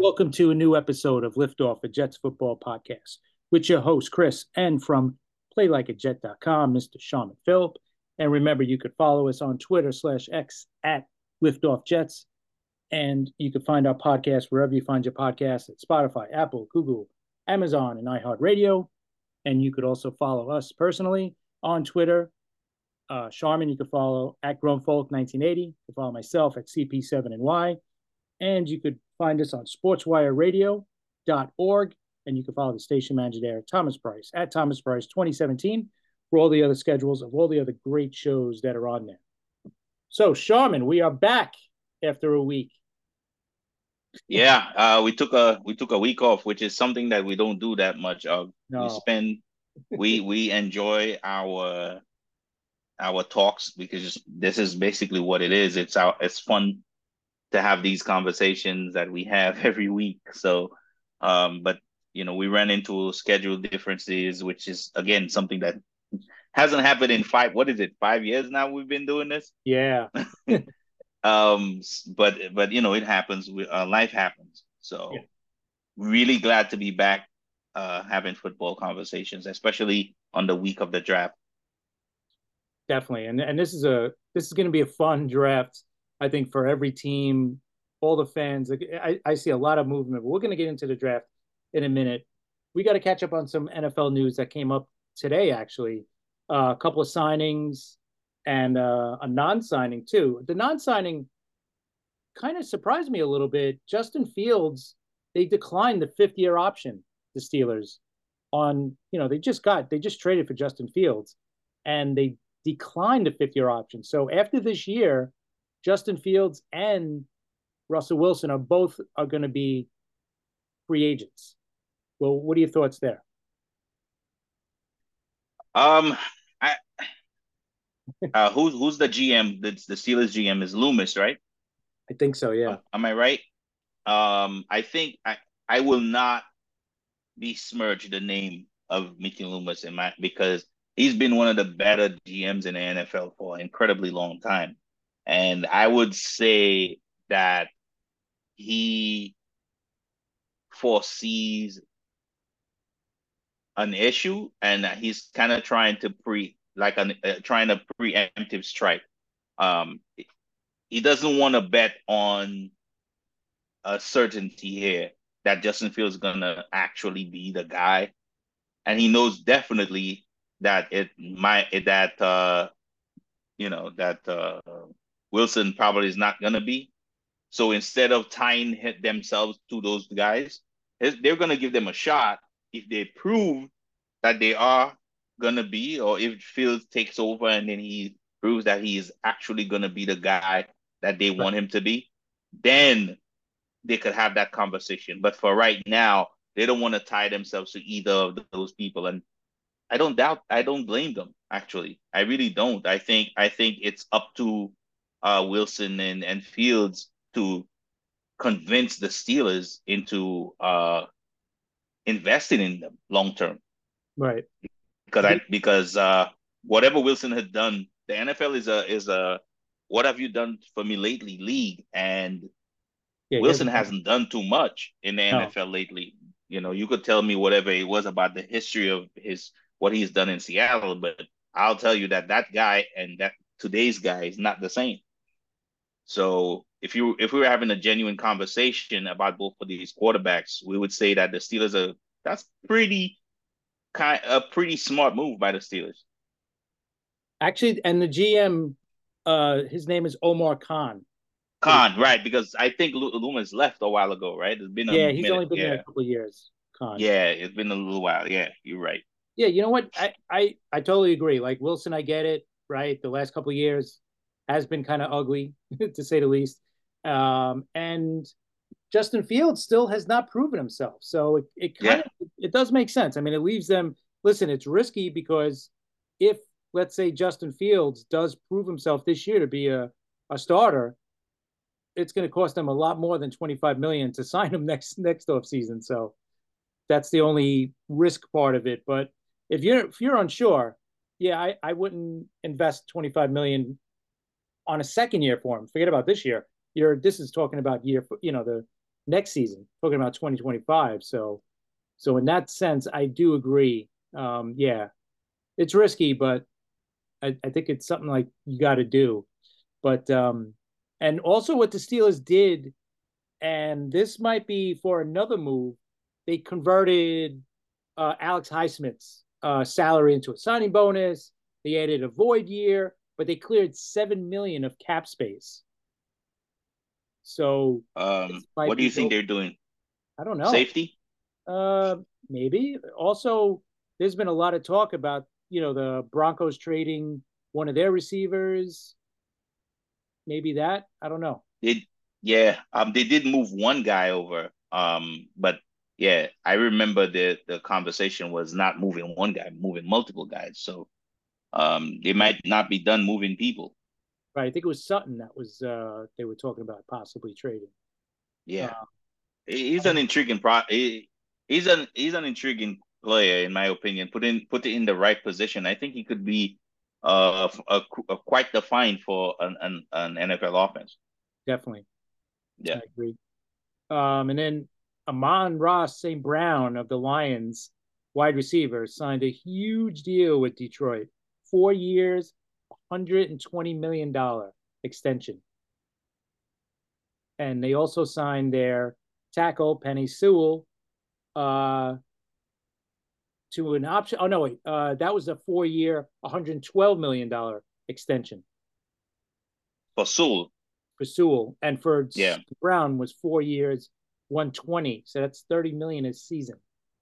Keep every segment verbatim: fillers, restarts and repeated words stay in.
Welcome to a new episode of Liftoff, a Jets football podcast, with your host, Chris, and from play like a jet dot com, Mister Sean McPhilip. And remember, you could follow us on Twitter slash X at Liftoff Jets. And you can find our podcast wherever you find your podcast at Spotify, Apple, Google, Amazon, and iHeartRadio. And you could also follow us personally on Twitter. Uh, Charmin, you can follow at GrownFolk nineteen eighty. You can follow myself at C P seven N Y. And you could find us on sportswire radio dot org. And you can follow the station manager there, Thomas Price, at Thomas Price twenty seventeen, for all the other schedules of all the other great shows that are on there. So, Charmin, we are back after a week. Yeah, uh, we took a we took a week off, which is something that we don't do that much of. No. We spend we we enjoy our our talks because this is basically what it is. It's our it's fun to have these conversations that we have every week. So, um, but you know, we ran into schedule differences, which is again something that hasn't happened in five. What is it? Five years now we've been doing this. Yeah. um, but but you know, it happens. We, uh, life happens. So, yeah. Really glad to be back, uh, having football conversations, especially on the week of the draft. Definitely, and and this is a this is going to be a fun draft, I think, for every team, all the fans. I, I see a lot of movement, but we're going to get into the draft in a minute. We got to catch up on some N F L news that came up today, actually. Uh, a couple of signings and uh, a non-signing, too. The non-signing kind of surprised me a little bit. Justin Fields, they declined the fifth-year option, the Steelers, on, you know, they just got, they just traded for Justin Fields, and they declined the fifth-year option. So after this year, Justin Fields and Russell Wilson are both are going to be free agents. Well, what are your thoughts there? Um, I uh, who's who's the G M? The the Steelers G M is Loomis, right? I think so. Yeah. Uh, am I right? Um, I think I I will not besmirch the name of Mickey Loomis in my because he's been one of the better G Ms in the N F L for an incredibly long time. And I would say that he foresees an issue and that he's kind of trying to pre like an uh, trying a preemptive strike. Um, he doesn't want to bet on a certainty here that Justin Fields is gonna actually be the guy, and he knows definitely that it might that uh you know that uh Wilson probably is not gonna be. So instead of tying themselves to those guys, they're gonna give them a shot if they prove that they are gonna be, or if Fields takes over and then he proves that he is actually gonna be the guy that they want him to be, then they could have that conversation. But for right now, they don't want to tie themselves to either of those people. And I don't doubt, I don't blame them, actually. I really don't. I think I think it's up to uh, Wilson and, and Fields to convince the Steelers into uh, investing in them long term. Right. Because I because uh, whatever Wilson had done, the N F L is a is a what have you done for me lately league, and yeah, Wilson hasn't done too much in the no. N F L lately. You know, you could tell me whatever it was about the history of his what he's done in Seattle, but I'll tell you that that guy and that today's guy is not the same. So if you if we were having a genuine conversation about both of these quarterbacks, we would say that the Steelers are that's pretty kind a pretty smart move by the Steelers. Actually, and the G M, uh, his name is Omar Khan. Khan, right? Because I think Loomis left a while ago, right? It's been a yeah, he's minute. only been yeah. there a couple of years. Khan. Yeah, it's been a little while. Yeah, you're right. Yeah, you know what? I I, I totally agree. Like Wilson, I get it. Right, the last couple of years has been kind of ugly, to say the least. Um, and Justin Fields still has not proven himself. So it, it kind yeah. of it does make sense. I mean, it leaves them. Listen, it's risky because if let's say Justin Fields does prove himself this year to be a, a starter, it's going to cost them a lot more than twenty-five million dollars to sign him next next off season. So that's the only risk part of it. But if you're if you're unsure, yeah, I, I wouldn't invest twenty-five million dollars on a second year for him. Forget about this year. You're this is talking about year, you know, the next season. Talking about twenty twenty-five. So, so in that sense, I do agree. Um, yeah, it's risky, but I, I think it's something like you got to do. But um, and also what the Steelers did, and this might be for another move. They converted uh, Alex Highsmith's uh, salary into a signing bonus. They added a void year, but they cleared seven million of cap space. So Um, this might what do you be think they're doing? I don't know. Safety? Uh, maybe. Also, there's been a lot of talk about you know the Broncos trading one of their receivers. Maybe that. I don't know. Did yeah, um, they did move one guy over. Um, but yeah, I remember the the conversation was not moving one guy, moving multiple guys. So um, they might not be done moving people. Right. I think it was Sutton that was uh they were talking about possibly trading. Yeah, Uh, He- he's an intriguing pro. He, he's an he's an intriguing player in my opinion. Put in put it in the right position. I think he could be uh a, a quite defined for an, an an N F L offense. definitely. I Yeah. agree. Um, and then Amon-Ra Saint Brown of the Lions, wide receiver, signed a huge deal with Detroit. Four years, one hundred twenty million dollars extension. And they also signed their tackle, Penny Sewell, uh, to an option. Oh, no, wait. Uh, that was a four year, one hundred twelve million dollars extension For Sewell, for Sewell. And for yeah. Brown was four years, one hundred twenty. So that's thirty million dollars a season.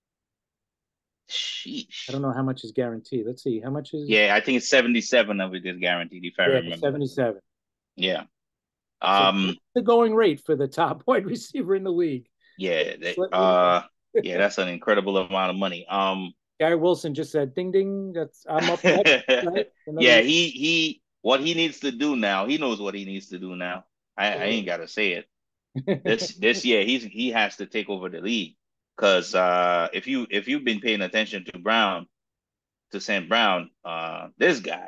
I Sheesh. don't know how much is guaranteed. Let's see. How much is Yeah, I think it's seventy-seven of it is guaranteed, if I yeah, remember. seventy-seven. Yeah. So Um, the going rate for the top wide receiver in the league. yeah, they, Just let you know. uh yeah, that's an incredible amount of money. Um Gary Wilson just said ding ding. That's I'm up next, right? Another yeah, year. he he what he needs to do now, he knows what he needs to do now. I, I ain't gotta say it. This this year he's he has to take over the league. Cause uh if you if you've been paying attention to Brown, to Saint Brown, uh this guy,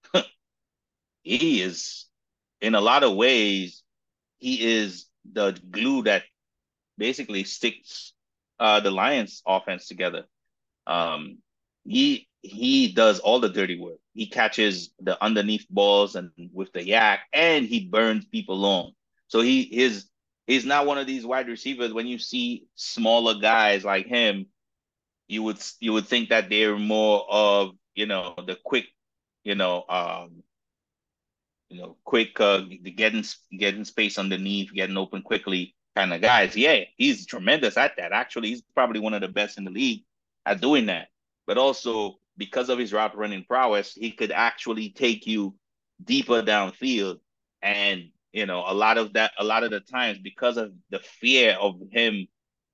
he is in a lot of ways, he is the glue that basically sticks uh the Lions offense together. Um, he he does all the dirty work. He catches the underneath balls and with the yak, and he burns people long. So he is he's not one of these wide receivers. When you see smaller guys like him, you would you would think that they're more of you know the quick, you know, um, you know, quick uh, getting getting space underneath, getting open quickly kind of guys. Yeah, he's tremendous at that. Actually, he's probably one of the best in the league at doing that. But also because of his route running prowess, he could actually take you deeper downfield. And you know, a lot of that, a lot of the times, because of the fear of him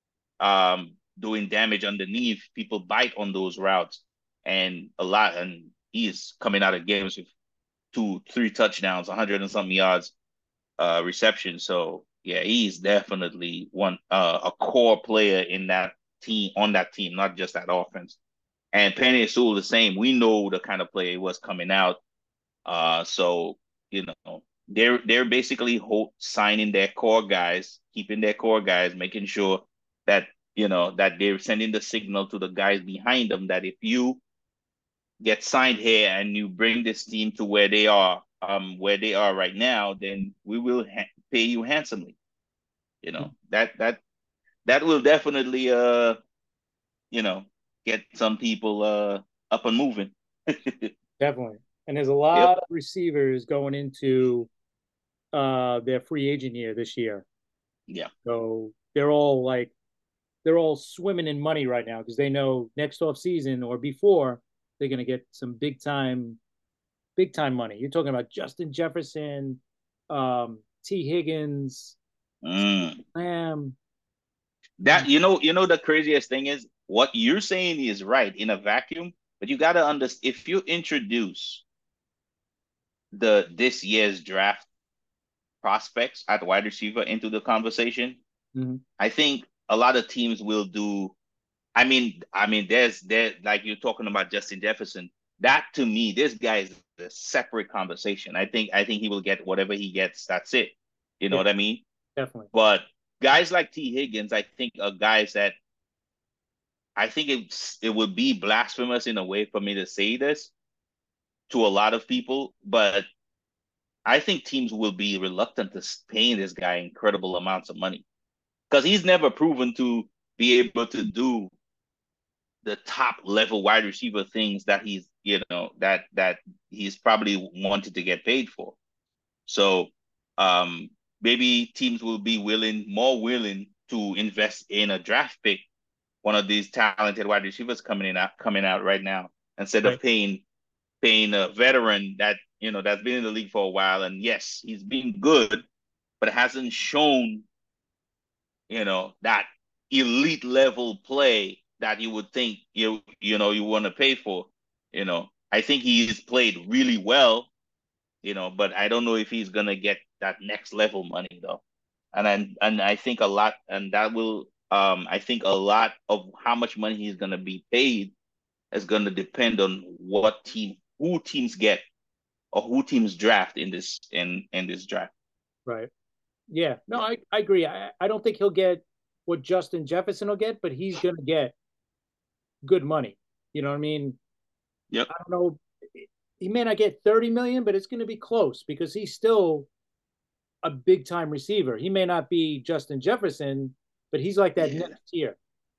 um, doing damage underneath, people bite on those routes, and a lot. And he's coming out of games with two, three touchdowns, a hundred and something yards, uh, reception. So yeah, he's definitely one uh, a core player in that team, on that team, not just that offense. And Penny Sewell the same. We know the kind of player he was coming out. Uh, so you know they're they're basically ho- signing their core guys, keeping their core guys, making sure that you know that they're sending the signal to the guys behind them that if you get signed here and you bring this team to where they are, um, where they are right now, then we will ha- pay you handsomely. You know that that that will definitely, uh, you know, get some people uh up and moving. Definitely. And there's a Yep. lot of receivers going into uh their free agent year this year. Yeah. So they're all like they're all swimming in money right now because they know next off season or before they're gonna get some big time big time money. You're talking about Justin Jefferson, um, T. Higgins, Mm. Lamb. That you know, you know the craziest thing is what you're saying is right in a vacuum, but you gotta understand if you introduce the this year's draft prospects at wide receiver into the conversation, Mm-hmm. I think a lot of teams will do. I mean, I mean, there's there like you're talking about Justin Jefferson. That to me, this guy is a separate conversation. I think I think he will get whatever he gets. That's it. You know Yeah, what I mean? definitely. But guys like T. Higgins, I think, are guys that I think it's it would be blasphemous in a way for me to say this to a lot of people, but I think teams will be reluctant to paying this guy incredible amounts of money because he's never proven to be able to do the top level wide receiver things that he's you know that that he's probably wanted to get paid for. So um, maybe teams will be willing, more willing to invest in a draft pick, one of these talented wide receivers coming in out coming out right now, instead Right. of paying paying a veteran that you know that's been in the league for a while. And yes, he's been good, but hasn't shown you know that elite level play that you would think you you know you want to pay for. You know, I think he's played really well, you know, but I don't know if he's gonna get that next level money though. And then and I think a lot and that will um I think a lot of how much money he's gonna be paid is gonna depend on what team who teams get or who teams draft in this in in this draft. Right. Yeah. No, Yeah. I, I agree. I, I don't think he'll get what Justin Jefferson will get, but he's going to get good money. You know what I mean? Yep. I don't know. He may not get thirty million, but it's going to be close because he's still a big time receiver. He may not be Justin Jefferson, but he's like that Yeah. next tier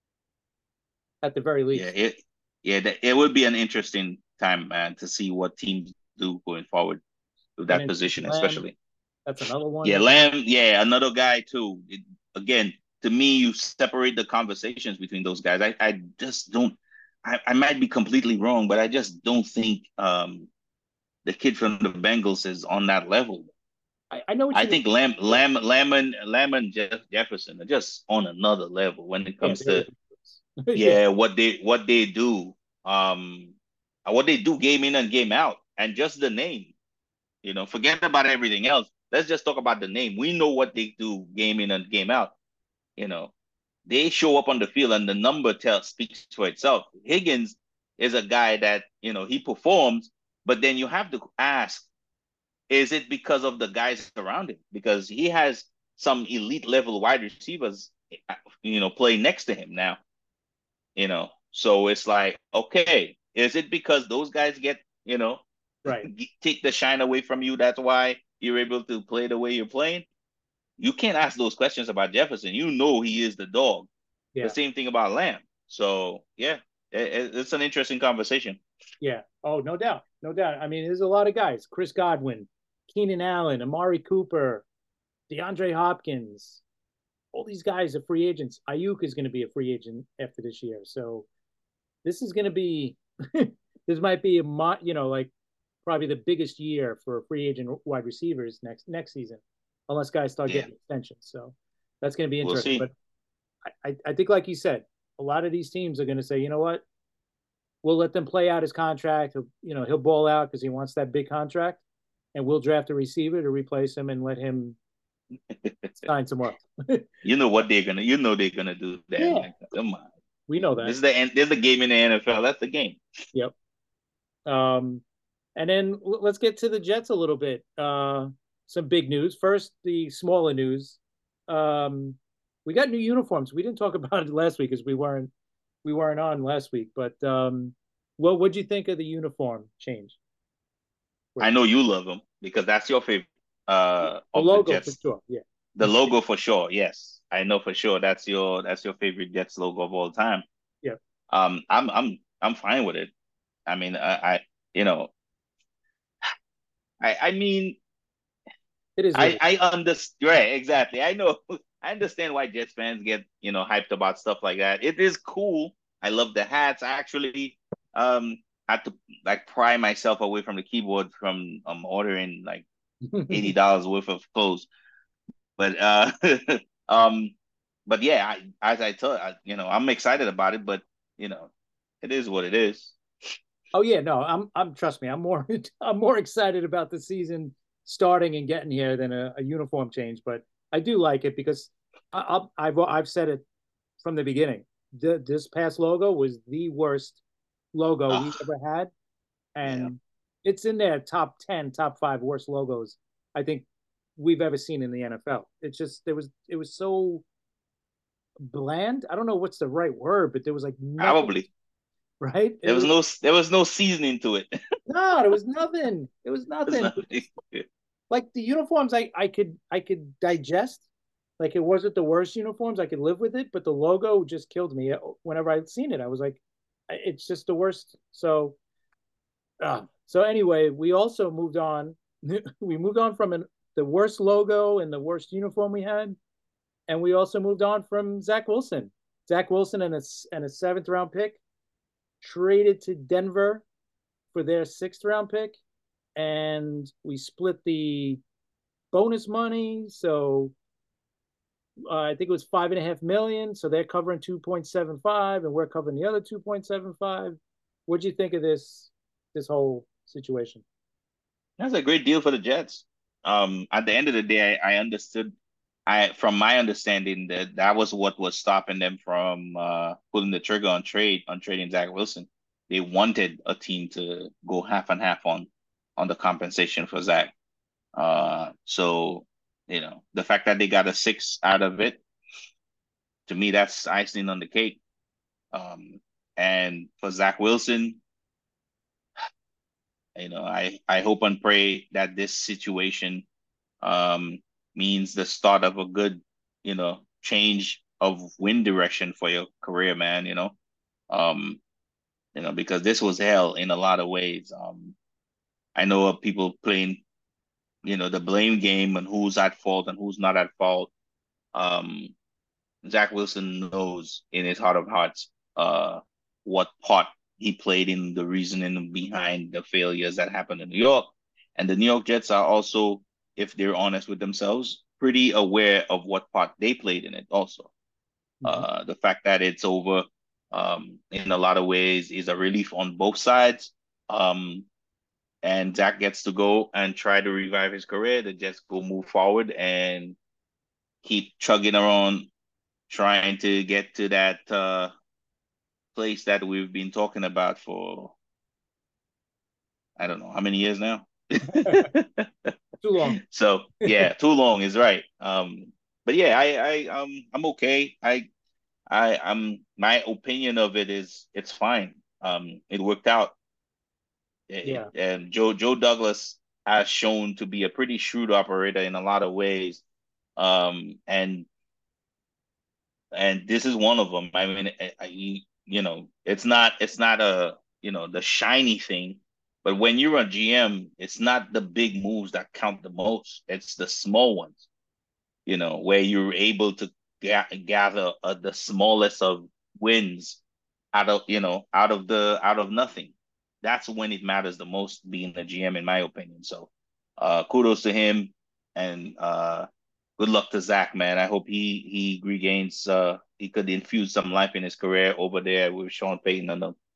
at the very Yeah. least. It yeah, that, it would be an interesting time, man, to see what teams do going forward with And that then position, Lamb, especially. that's another one Yeah, that Lamb, yeah, another guy too. It, again, to me, you separate the conversations between those guys. I, I just don't. I, I might be completely wrong, but I just don't think um, the kid from the Bengals is on that level. I, I know what I you mean. think Lamb, Yeah, Lamb, Lamb, and Lamb and Jeff Jefferson are just on another level when it yeah, comes they're to ridiculous. Yeah, yeah what they what they do, um, what they do game in and game out, and just the name. You know, forget about everything else. Let's just talk about the name. We know what they do game in and game out. You know, they show up on the field and the number tells speaks for itself. Higgins is a guy that, you know, he performs, but then you have to ask, is it because of the guys around him? Because he has some elite level wide receivers, you know, playing next to him now, you know. So it's like, okay, is it because those guys get, you know, right. take the shine away from you? That's why you're able to play the way you're playing. You can't ask those questions about Jefferson. You know he is the dog. The Yeah, same thing about Lamb. So yeah, it, it's an interesting conversation. yeah. Oh, no doubt, no doubt. I mean, there's a lot of guys: Chris Godwin, Keenan Allen, Amari Cooper, DeAndre Hopkins. All these guys are free agents. Ayuk is going to be a free agent after this year, so this is going to be. This might be a you know like probably the biggest year for free agent wide receivers next next season, unless guys start Yeah, getting extensions. So that's going to be we'll interesting. But see. I, I think, like you said, a lot of these teams are going to say, you know what, we'll let them play out his contract. He'll, you know, he'll ball out because he wants that big contract, and we'll draft a receiver to replace him and let him sign somewhere else. You know what they're gonna. You know they're gonna do that, Yeah, man. Come on. we know This that. is the end. This is the game in the N F L. That's the game. Yep. Um, and then let's get to the Jets a little bit. Uh, some big news. First, the smaller news. Um, we got new uniforms. We didn't talk about it last week because we weren't we weren't on last week. But um, what would you think of the uniform change for I the know Jets? you love them because that's your favorite uh, The of the logo for Jets. sure. Yeah. The logo for sure. Yes, I know for sure. That's your that's your favorite Jets logo of all time. Yeah. Um, I'm I'm I'm fine with it. I mean, I, I you know, I I mean, It is what I it I understand. Right, exactly. I know. I understand why Jets fans get you know hyped about stuff like that. It is cool. I love the hats. I actually um had to like pry myself away from the keyboard from um ordering like eighty is. dollars worth of clothes. But uh um but yeah, I, as I told I, you know, I'm excited about it, but you know, it is what it is. Oh yeah, no, I'm I'm trust me, I'm more I'm more excited about the season starting and getting here than a, a uniform change. But I do like it because I, I, I've I've said it from the beginning. The, this past logo was the worst logo we've Ah, ever had, yeah. and it's in there top ten, top five worst logos I think we've ever seen in the N F L. It's just there was it was so bland. I don't know what's the right word, but there was like nothing, Probably. right? It There was was no there was no seasoning to it. no, there was nothing. It was There's nothing. nothing. Like the uniforms, I I could I could digest. Like it wasn't the worst uniforms. I could live with it, but the logo just killed me. Whenever I'd seen it, I was like, it's just the worst. So, uh, so anyway, we also moved on. We moved on from an, the worst logo and the worst uniform we had, and we also moved on from Zach Wilson. Zach Wilson and a and a seventh round pick traded to Denver for their sixth round pick, and we split the bonus money. So uh, I think it was five and a half million. So they're covering two point seven five, and we're covering the other two point seven five. What'd you think of this this whole situation? That's a great deal for the Jets. Um, at the end of the day, I, I understood. I, from my understanding, that that was what was stopping them from uh, pulling the trigger on trade on trading Zach Wilson. They wanted a team to go half and half on on the compensation for Zach. Uh, so you know the fact that they got a six out of it, to me, that's icing on the cake. Um, and for Zach Wilson, you know, I I hope and pray that this situation um, means the start of a good, you know, change of wind direction for your career, man. You know, um, you know, because this was hell in a lot of ways. Um, I know of people playing, you know, the blame game and who's at fault and who's not at fault. Um, Zach Wilson knows in his heart of hearts uh, what part he played in the reasoning behind the failures that happened in New York. And the New York Jets are also, if they're honest with themselves, pretty aware of what part they played in it also. Mm-hmm. Uh, the fact that it's over um, in a lot of ways is a relief on both sides. Um, and Zach gets to go and try to revive his career. The Jets go move forward and keep chugging around trying to get to that uh, place that we've been talking about for I don't know how many years now. Too long. So yeah, too long is right. Um, but yeah, I I um I'm okay. I I I'm my opinion of it is it's fine. Um, it worked out. It, Yeah. it and Joe Joe Douglas has shown to be a pretty shrewd operator in a lot of ways. Um, and and this is one of them. I mean, I, I, you know, it's not it's not a you know the shiny thing, but when you're a G M, it's not the big moves that count the most. It's the small ones, you know, where you're able to ga- gather uh, the smallest of wins out of you know out of the out of nothing. That's when it matters the most, being a G M, in my opinion. So, uh, kudos to him, and uh, good luck to Zach, man. I hope he he regains. Uh, he could infuse some life in his career over there with Sean Payton and them.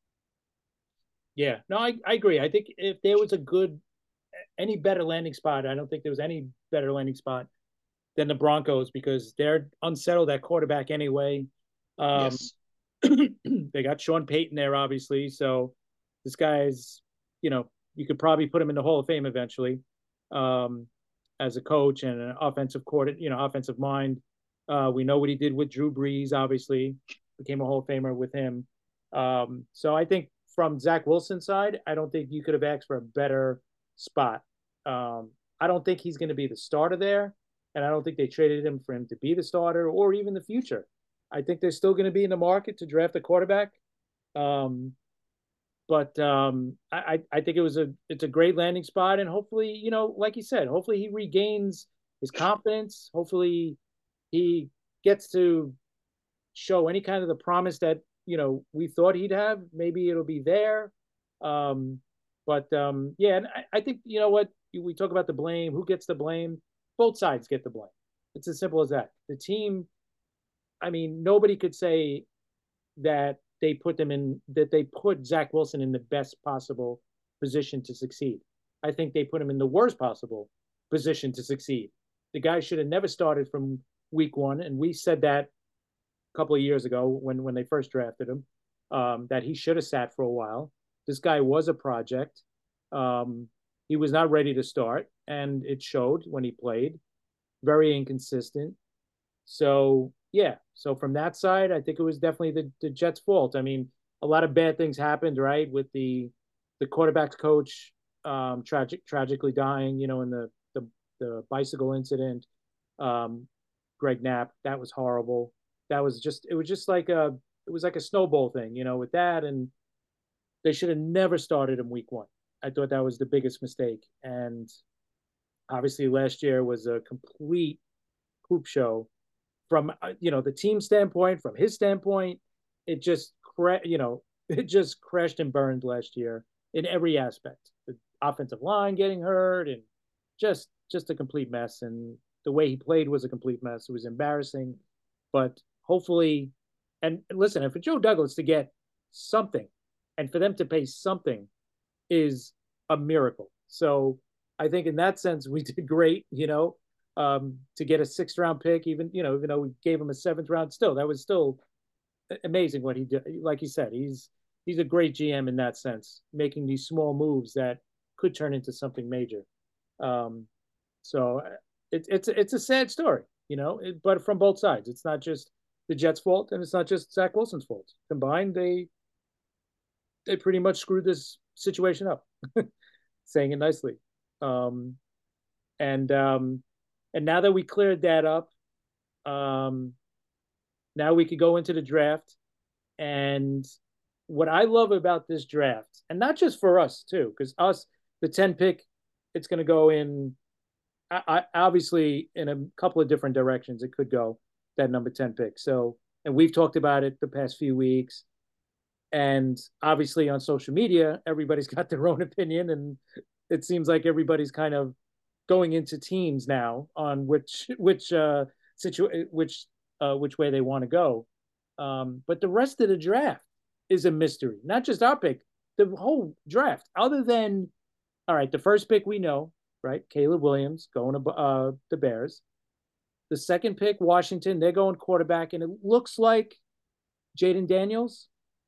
Yeah. No, I, I agree. I think if there was a good any better landing spot, I don't think there was any better landing spot than the Broncos because they're unsettled at quarterback anyway. Um, Yes. they got Sean Payton there, obviously. So this guy's, you know, you could probably put him in the Hall of Fame eventually um, as a coach and an offensive court, you know, offensive mind. Uh, we know what he did with Drew Brees, obviously, became a Hall of Famer with him. Um, so I think from Zach Wilson's side, I don't think you could have asked for a better spot. Um, I don't think he's going to be the starter there, and I don't think they traded him for him to be the starter or even the future. I think they're still going to be in the market to draft a quarterback. Um, but um, I, I think it was a it's a great landing spot, and hopefully, you know, like you said, hopefully he regains his confidence. Hopefully he gets to show any kind of the promise that you know we thought he'd have. Maybe it'll be there. Um, but um, yeah, and I, I think you know what we talk about the blame. Who gets the blame? Both sides get the blame. It's as simple as that. The team. I mean, nobody could say that they put them in that they put Zach Wilson in the best possible position to succeed. I think they put him in the worst possible position to succeed. The guy should have never started from week one, and we said that a couple of years ago when when they first drafted him um, that he should have sat for a while. This guy was a project. Um, he was not ready to start, and it showed when he played. very inconsistent. So yeah, so from that side, I think it was definitely the, the Jets' fault. I mean, a lot of bad things happened, right? With the the quarterback's coach um, tragic tragically dying, you know, in the the, the bicycle incident. Um, Greg Knapp, that was horrible. That was just it was just like a it was like a snowball thing, you know, with that, and they should have never started him week one. I thought that was the biggest mistake, and obviously last year was a complete poop show from uh, you know the team standpoint, from his standpoint. It just cra- you know it just crashed and burned last year in every aspect. The offensive line getting hurt and just just a complete mess. And the way he played was a complete mess. It was embarrassing, but hopefully, and listen, and for Joe Douglas to get something, and for them to pay something is a miracle. So I think in that sense we did great. You know, um, to get a sixth round pick, even you know, even though we gave him a seventh round, still that was still amazing what he did. Like you said, he's he's a great G M in that sense, making these small moves that could turn into something major. Um, so it, it's it's a sad story, you know, it, but from both sides. It's not just the Jets' fault, and it's not just Zach Wilson's fault. Combined, they they pretty much screwed this situation up, saying it nicely. Um, and um, and now that we cleared that up, um, now we could go into the draft. And what I love about this draft, and not just for us too, because us, the ten pick, it's going to go in, I, I, obviously, in a couple of different directions. It could go that number ten pick. So, and we've talked about it the past few weeks. And obviously on social media, everybody's got their own opinion, and it seems like everybody's kind of going into teams now on which which uh situ which uh which way they want to go. Um, but the rest of the draft is a mystery. Not just our pick, the whole draft. Other than all right, the first pick we know, right? Caleb Williams going to uh, the Bears. The second pick, Washington, they're going quarterback, and it looks like Jaden Daniels.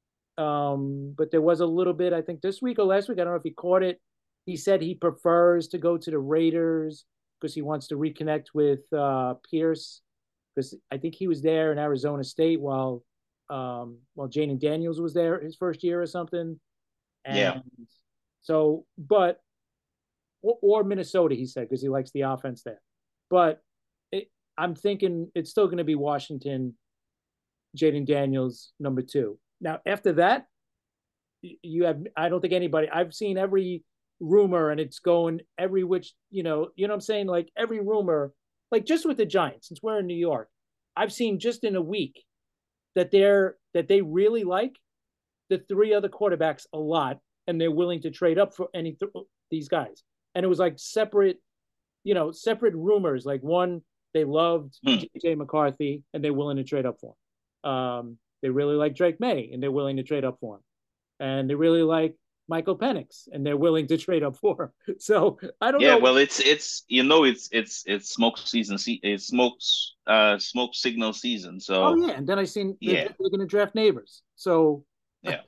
Um, but there was a little bit, I think, this week or last week. I don't know if he caught it. He said he prefers to go to the Raiders because he wants to reconnect with uh, Pierce, because I think he was there in Arizona State while um, while Jaden Daniels was there his first year or something. Yeah. And so, but or, or Minnesota, he said, because he likes the offense there. But it, I'm thinking it's still going to be Washington, Jaden Daniels, number two. Now, after that, you have, I don't think anybody, I've seen every rumor and it's going every which, you know, you know what I'm saying? Like every rumor, like just with the Giants, since we're in New York, I've seen just in a week that they're, that they really like the three other quarterbacks a lot, and they're willing to trade up for any th- these guys. And it was like separate, you know, separate rumors. Like one, they loved Hmm. J J McCarthy and they're willing to trade up for him. Um, they really like Drake May and they're willing to trade up for him. And they really like Michael Penix and they're willing to trade up for him. So I don't Yeah, know. well, it's it's you know it's it's it's smoke season. Se- It's smokes uh smoke signal season. Oh So yeah, and then I seen they're, yeah, they're going to draft neighbors. So, yeah,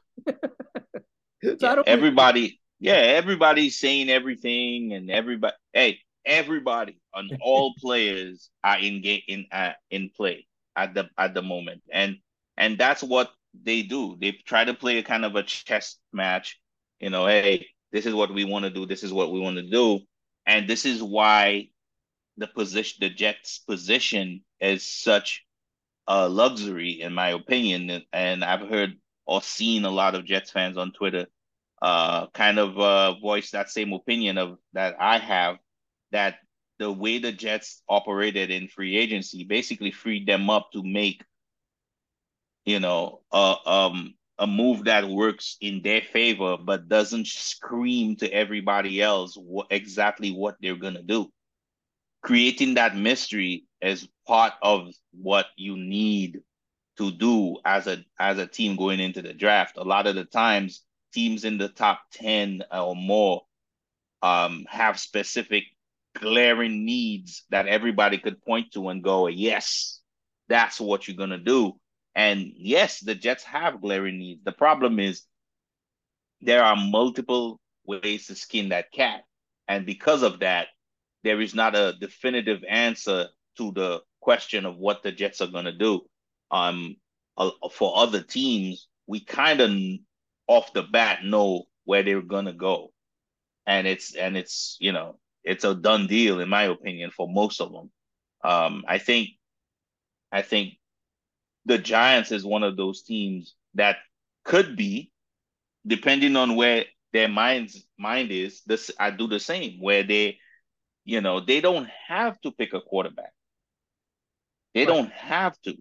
so I yeah. don't really. Everybody, yeah, everybody's saying everything, and everybody. Hey, everybody and all players are in game in uh, in play at the at the moment, and and that's what they do. They try to play a kind of a chess match. You know, hey, this is what we want to do. This is what we want to do, and this is why the position, the Jets' position is such a luxury, in my opinion. And I've heard or seen a lot of Jets fans on Twitter, uh, kind of uh, voice that same opinion of that I have, that the way the Jets operated in free agency basically freed them up to make, you know, uh, um, a move that works in their favor, but doesn't scream to everybody else what exactly what they're gonna do. Creating that mystery is part of what you need to do as a as a team going into the draft. A lot of the times, teams in the top ten or more um, have specific glaring needs that everybody could point to and go, yes, that's what you're gonna do. And yes, the Jets have glaring needs. The problem is there are multiple ways to skin that cat, and because of that, there is not a definitive answer to the question of what the Jets are going to do. Um, uh, for other teams, we kind of off the bat know where they're going to go, and it's and it's you know it's a done deal in my opinion for most of them. Um, I think I think the Giants is one of those teams that could be, depending on where their minds mind is. This I do the same where they, you know, they don't have to pick a quarterback. They Right. don't have to.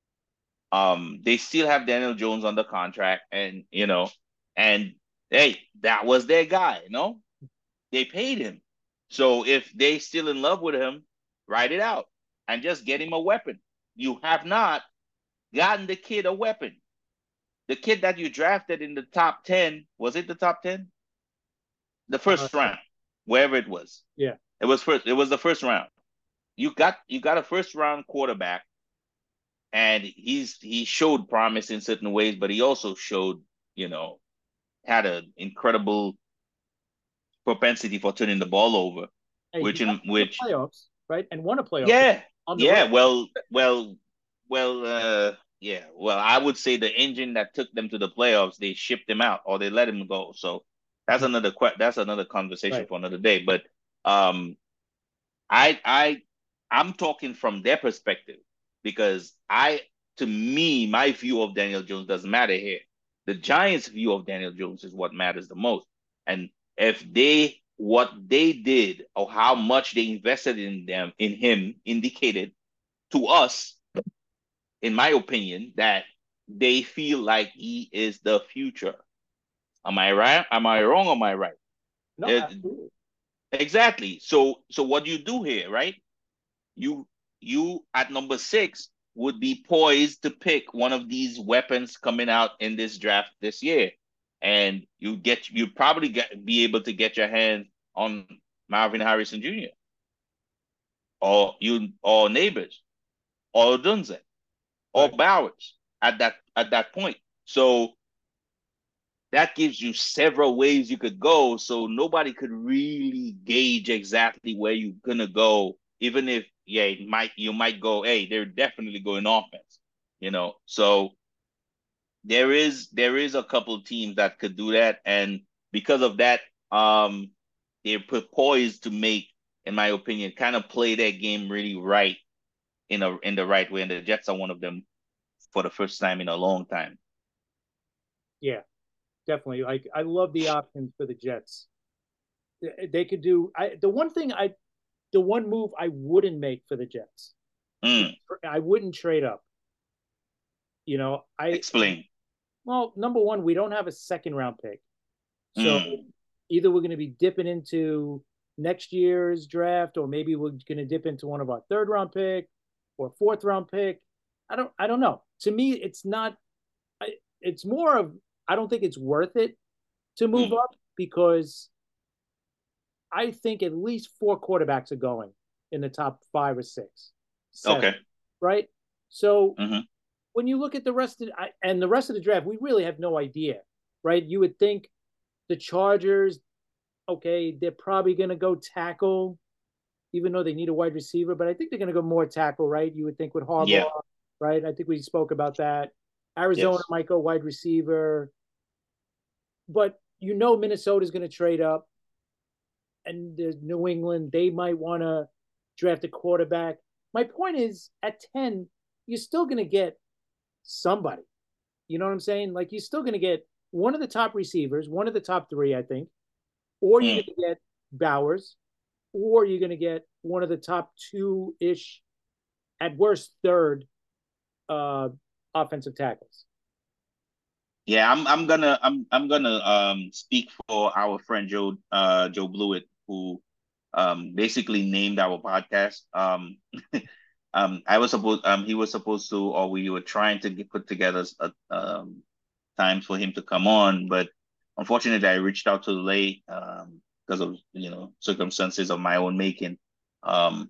Um, they still have Daniel Jones under contract, and you know, and hey, that was their guy. You know, they paid him. So if they still in love with him, write it out and just get him a weapon. You have not gotten the kid a weapon. The kid that you drafted in the top ten, was it the top ten? The Uh, first round, wherever it was. yeah. It was first, it was the first round. You got you got a first round quarterback, and he's he showed promise in certain ways, but he also showed, you know, had an incredible propensity for turning the ball over, Hey, he which got in to the which playoffs, right? And won a playoff game yeah, on the yeah, road. well, well, well, uh, yeah, well, I would say the engine that took them to the playoffs, they shipped him out or they let him go. So that's another que- that's another conversation Right. for another day. But um, I I I'm talking from their perspective because I to me my view of Daniel Jones doesn't matter here. The Giants' view of Daniel Jones is what matters the most. And if they what they did or how much they invested in them in him indicated to us, in my opinion, that they feel like he is the future. Am I right? Am I wrong? Or am I right? No, It- absolutely. exactly. So so what do you do here, right? you you at number six would be poised to pick one of these weapons coming out in this draft this year, and you get you probably get be able to get your hand on Marvin Harrison Junior or you or Neighbors or Dunze or Right. Bowers at that at that point. So that gives you several ways you could go. So nobody could really gauge exactly where you're gonna go, even if yeah, it might you might go, hey, they're definitely going offense, you know. So there is there is a couple of teams that could do that, and because of that, um, they're poised to make, in my opinion, kind of play their game really right in a in the right way, and the Jets are one of them for the first time in a long time. Yeah, definitely. Like I love the options for the Jets. They they could do I the one thing I the one move I wouldn't make for the Jets. Mm, I wouldn't trade up. You know, I explain. well, number one, we don't have a second round pick. So Mm, either we're going to be dipping into next year's draft, or maybe we're going to dip into one of our third round pick or fourth round pick. I don't. I don't know. To me, it's not. It's more of. I don't think it's worth it to move mm. up because I think at least four quarterbacks are going in the top five or six, seven, Okay. right? So Hmm. when you look at the rest of and the rest of the draft, we really have no idea, right? You would think the Chargers, okay, they're probably going to go tackle, even though they need a wide receiver, but I think they're going to go more tackle, right? You would think with Yeah. Harbaugh, right? I think we spoke about that. Arizona Yes. might go wide receiver, but you know Minnesota's going to trade up, and there's New England. They might want to draft a quarterback. My point is, at ten, you're still going to get somebody. You know what I'm saying? Like you're still going to get one of the top receivers, one of the top three, I think, or you're Mm. going to get Bowers, or you're going to get one of the top two ish, at worst, third uh, offensive tackles. Yeah, I'm I'm gonna I'm I'm gonna um speak for our friend Joe uh Joe Blewett, who um basically named our podcast. Um um I was supposed um he was supposed to, or we were trying to get put together a um times for him to come on, but unfortunately I reached out too late um because of, you know, circumstances of my own making. Um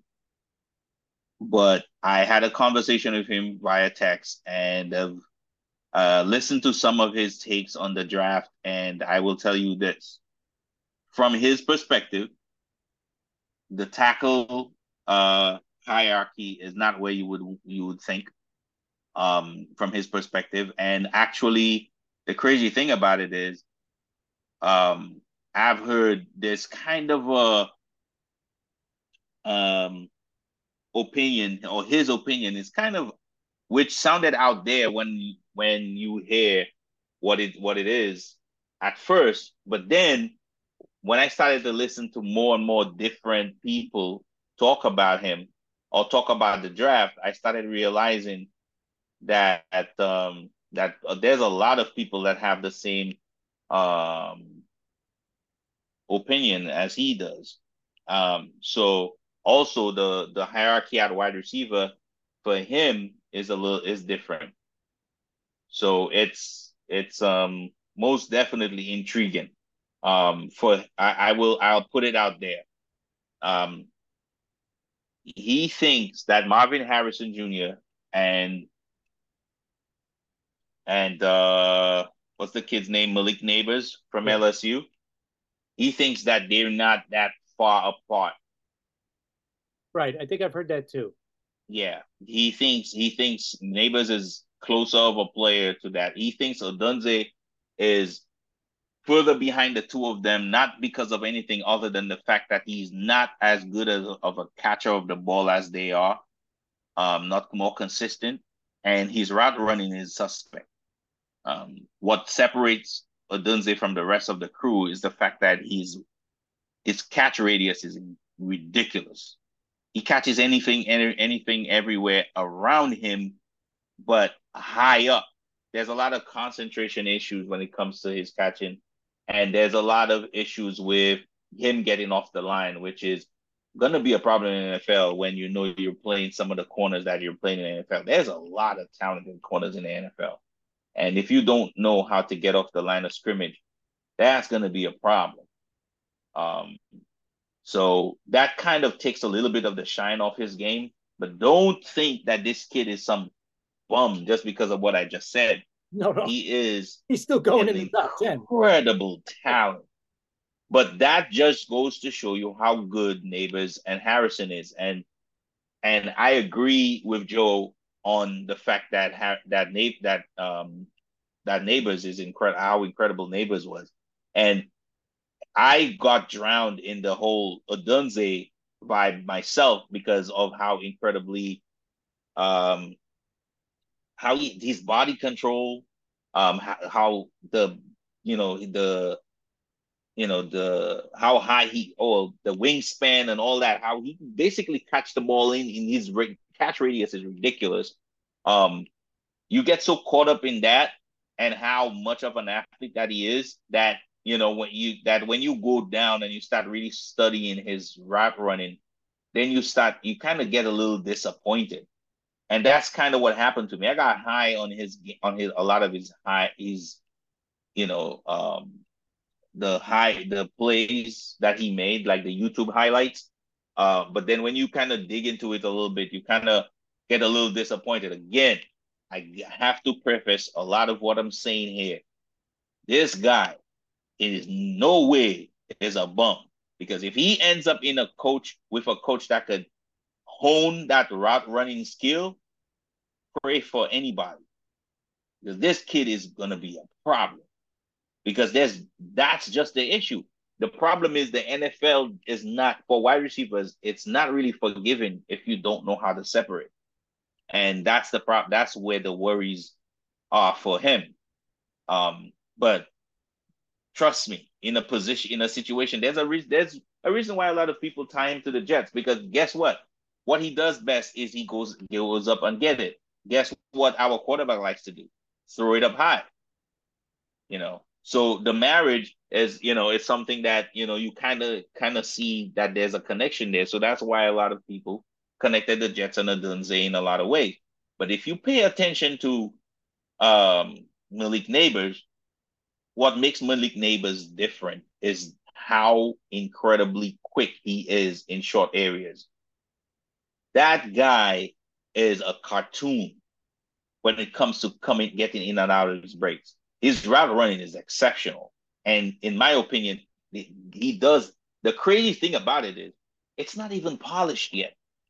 but I had a conversation with him via text, and uh, uh, listened to some of his takes on the draft, and I will tell you this: from his perspective, the tackle uh, hierarchy is not where you would you would think um, from his perspective. And actually, the crazy thing about it is, um, I've heard this kind of a um, opinion, or his opinion is kind of, which sounded out there when when you hear what it what it is at first, but then when I started to listen to more and more different people talk about him or talk about the draft, I started realizing that um, that uh, there's a lot of people that have the same um, opinion as he does. Um, so also the the hierarchy at wide receiver for him is a little is different. So it's it's um most definitely intriguing. Um, for I, I will I'll put it out there. Um, he thinks that Marvin Harrison Junior and and uh what's the kid's name? Malik Neighbors from Yeah. L S U. He thinks that they're not that far apart. Right. I think I've heard that too. Yeah. He thinks he thinks Neighbors is closer of a player to that. He thinks Odunze is further behind the two of them, not because of anything other than the fact that he's not as good as of a catcher of the ball as they are, um, not more consistent, and his route running is suspect. Um, what separates Odunze from the rest of the crew is the fact that he's his catch radius is ridiculous. He catches anything, any, anything, everywhere around him, but high up. There's a lot of concentration issues when it comes to his catching, and there's a lot of issues with him getting off the line, which is going to be a problem in the N F L when you know you're playing some of the corners that you're playing in the N F L. There's a lot of talented corners in the N F L. And if you don't know how to get off the line of scrimmage, that's going to be a problem. Um, so that kind of takes a little bit of the shine off his game. But don't think that this kid is some bum just because of what I just said. No, no. He is He's still going an in the top ten. incredible talent. But that just goes to show you how good Neighbors and Harrison is. And and I agree with Joe on the fact that ha- that Nate that um that Neighbors is incredible, how incredible Neighbors was. And I got drowned in the whole Odunze vibe myself because of how incredibly um how he, his body control, um how, how the you know the you know the how high he or the wingspan and all that, how he basically catch the ball in in his catch radius is ridiculous. Um, you get so caught up in that and how much of an athlete that he is that you know when you that when you go down and you start really studying his route running, then you start you kind of get a little disappointed, and that's kind of what happened to me. I got high on his on his a lot of his high his you know um the high the plays that he made, like the YouTube highlights. Uh, but then when you kind of dig into it a little bit, you kind of get a little disappointed. Again, I have to preface a lot of what I'm saying here. This guy is no way is a bum, because if he ends up in a coach with a coach that could hone that route running skill, pray for anybody, because this kid is gonna be a problem. Because there's that's just the issue. The problem is the N F L is not for wide receivers. It's not really forgiving if you don't know how to separate, and that's the problem. That's where the worries are for him. Um, but trust me, in a position, in a situation, there's a reason. There's a reason why a lot of people tie him to the Jets, because guess what? What he does best is he goes goes up and get it. Guess what? Our quarterback likes to do: throw it up high. You know, so the marriage is, you know, it's something that, you know, you kind of kind of see that there's a connection there. So that's why a lot of people connected the Jets and the Dunze in a lot of ways. But if you pay attention to um Malik Neighbors, what makes Malik Neighbors different is how incredibly quick he is in short areas. That guy is a cartoon when it comes to coming getting in and out of his breaks. His route running is exceptional. And in my opinion, he does the crazy thing about it is It's not even polished yet.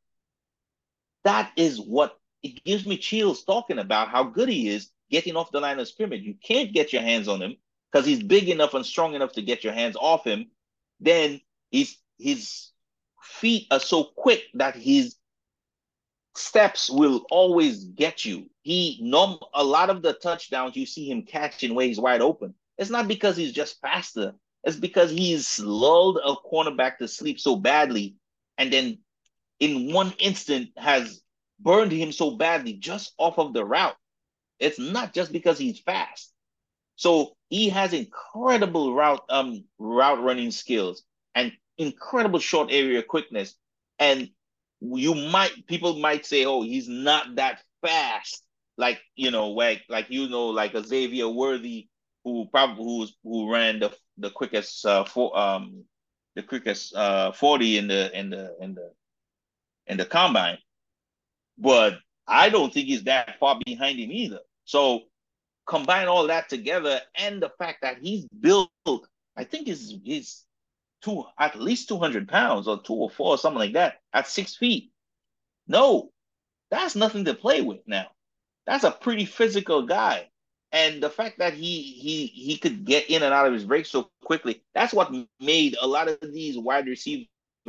That is what it gives me chills talking about how good he is getting off the line of scrimmage. You can't get your hands on him because he's big enough and strong enough to get your hands off him. Then his his feet are so quick that his steps will always get you. He norm a lot of the touchdowns you see him catching where he's wide open. It's not because he's just faster. It's because he's lulled a cornerback to sleep so badly, and then in one instant has burned him so badly just off of the route. It's not just because he's fast. So he has incredible route um route running skills and incredible short area quickness. And you might people might say, oh, he's not that fast, like you know, like like you know, like a Xavier Worthy, who probably who's who ran the the quickest uh for um the quickest uh forty in the in the in the in the combine. But I don't think he's that far behind him either. So combine all that together and the fact that he's built, I think he's he's two at least two hundred pounds or two or four or something like that at six feet. No, that's nothing to play with now. That's a pretty physical guy. And the fact that he he he could get in and out of his break so quickly, that's what made a lot of these wide receivers.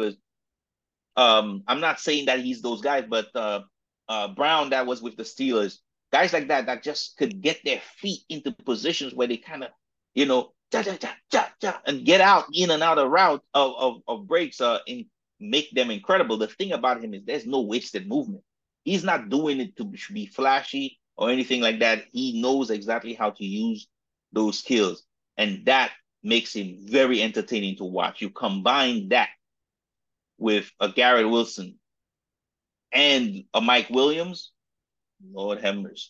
Um, I'm not saying that he's those guys, but uh, uh, Brown that was with the Steelers, guys like that that just could get their feet into positions where they kind of, you know, ja, ja, ja, ja, ja, and get out in and out of route of of, of breaks, uh, and make them incredible. The thing about him is there's no wasted movement. He's not doing it to be flashy or anything like that. He knows exactly how to use those skills, and that makes him very entertaining to watch. You combine that with a Garrett Wilson and a Mike Williams, Lord have mercy.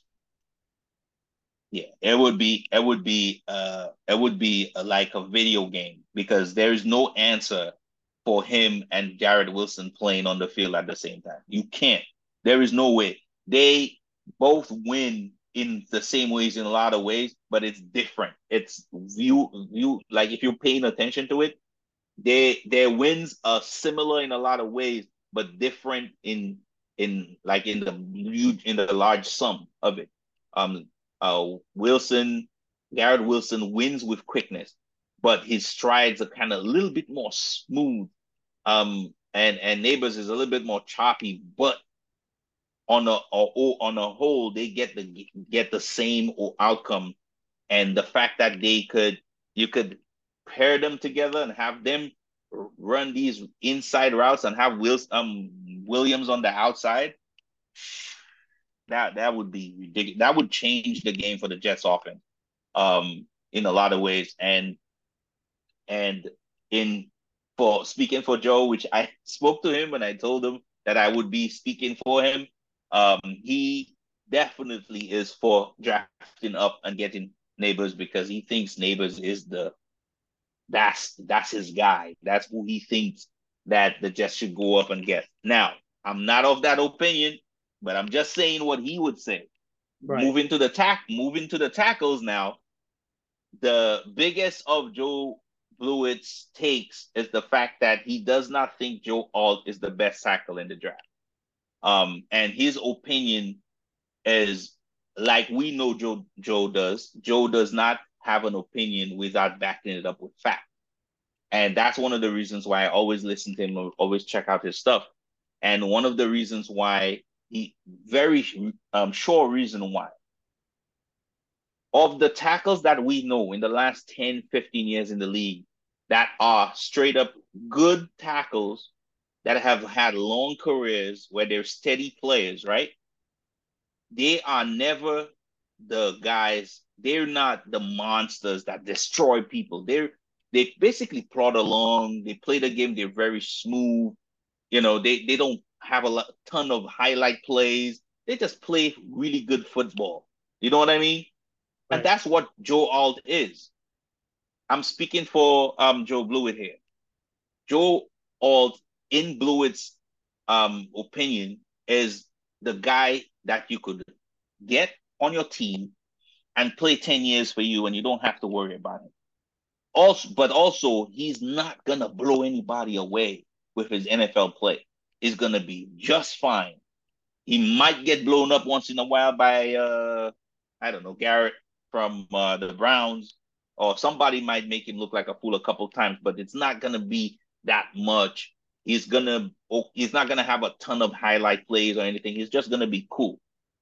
Yeah, it would be it would be uh it would be a, like a video game, because there is no answer for him and Garrett Wilson playing on the field at the same time. You can't. There is no way. They both win in the same ways in a lot of ways, but it's different. It's view view like if you're paying attention to it, they their wins are similar in a lot of ways, but different in in like in the huge in the large sum of it. Um, uh, Wilson, Garrett Wilson wins with quickness, but his strides are kind of a little bit more smooth. Um, and and Neighbors is a little bit more choppy, but on a, a on a whole, they get the get the same outcome. And the fact that they could you could pair them together and have them run these inside routes and have Wills, um, Williams on the outside, that that would be ridiculous. That would change the game for the Jets offense, um, in a lot of ways. And and in for speaking for Joe, which I spoke to him and I told him that I would be speaking for him. Um, he definitely is for drafting up and getting Neighbors, because he thinks Neighbors is the that's that's his guy. That's who he thinks that the Jets should go up and get. Now, I'm not of that opinion, but I'm just saying what he would say. Right. Moving to the tack, moving to the tackles now. The biggest of Joe Blewett's takes is the fact that he does not think Joe Alt is the best tackle in the draft. Um, and his opinion is like we know Joe Joe does. Joe does not have an opinion without backing it up with fact. And that's one of the reasons why I always listen to him, always check out his stuff. And one of the reasons why he, very um, sure reason why, of the tackles that we know in the last ten, fifteen years in the league that are straight up good tackles that have had long careers where they're steady players, right? They are never the guys, they're not the monsters that destroy people. They're they basically plod along, they play the game, they're very smooth. You know, they, they don't have a lot, ton of highlight plays. They just play really good football. You know what I mean? Right. And that's what Joe Alt is. I'm speaking for um Joe Blewett here. Joe Alt, in Blewett's um opinion, is the guy that you could get on your team and play ten years for you, and you don't have to worry about him. Also, but also, he's not gonna blow anybody away. with his N F L play is gonna be just fine. He might get blown up once in a while by uh I don't know, Garrett from uh, the Browns, or somebody might make him look like a fool a couple times, but it's not gonna be that much. He's gonna oh, he's not gonna have a ton of highlight plays or anything. He's just gonna be cool.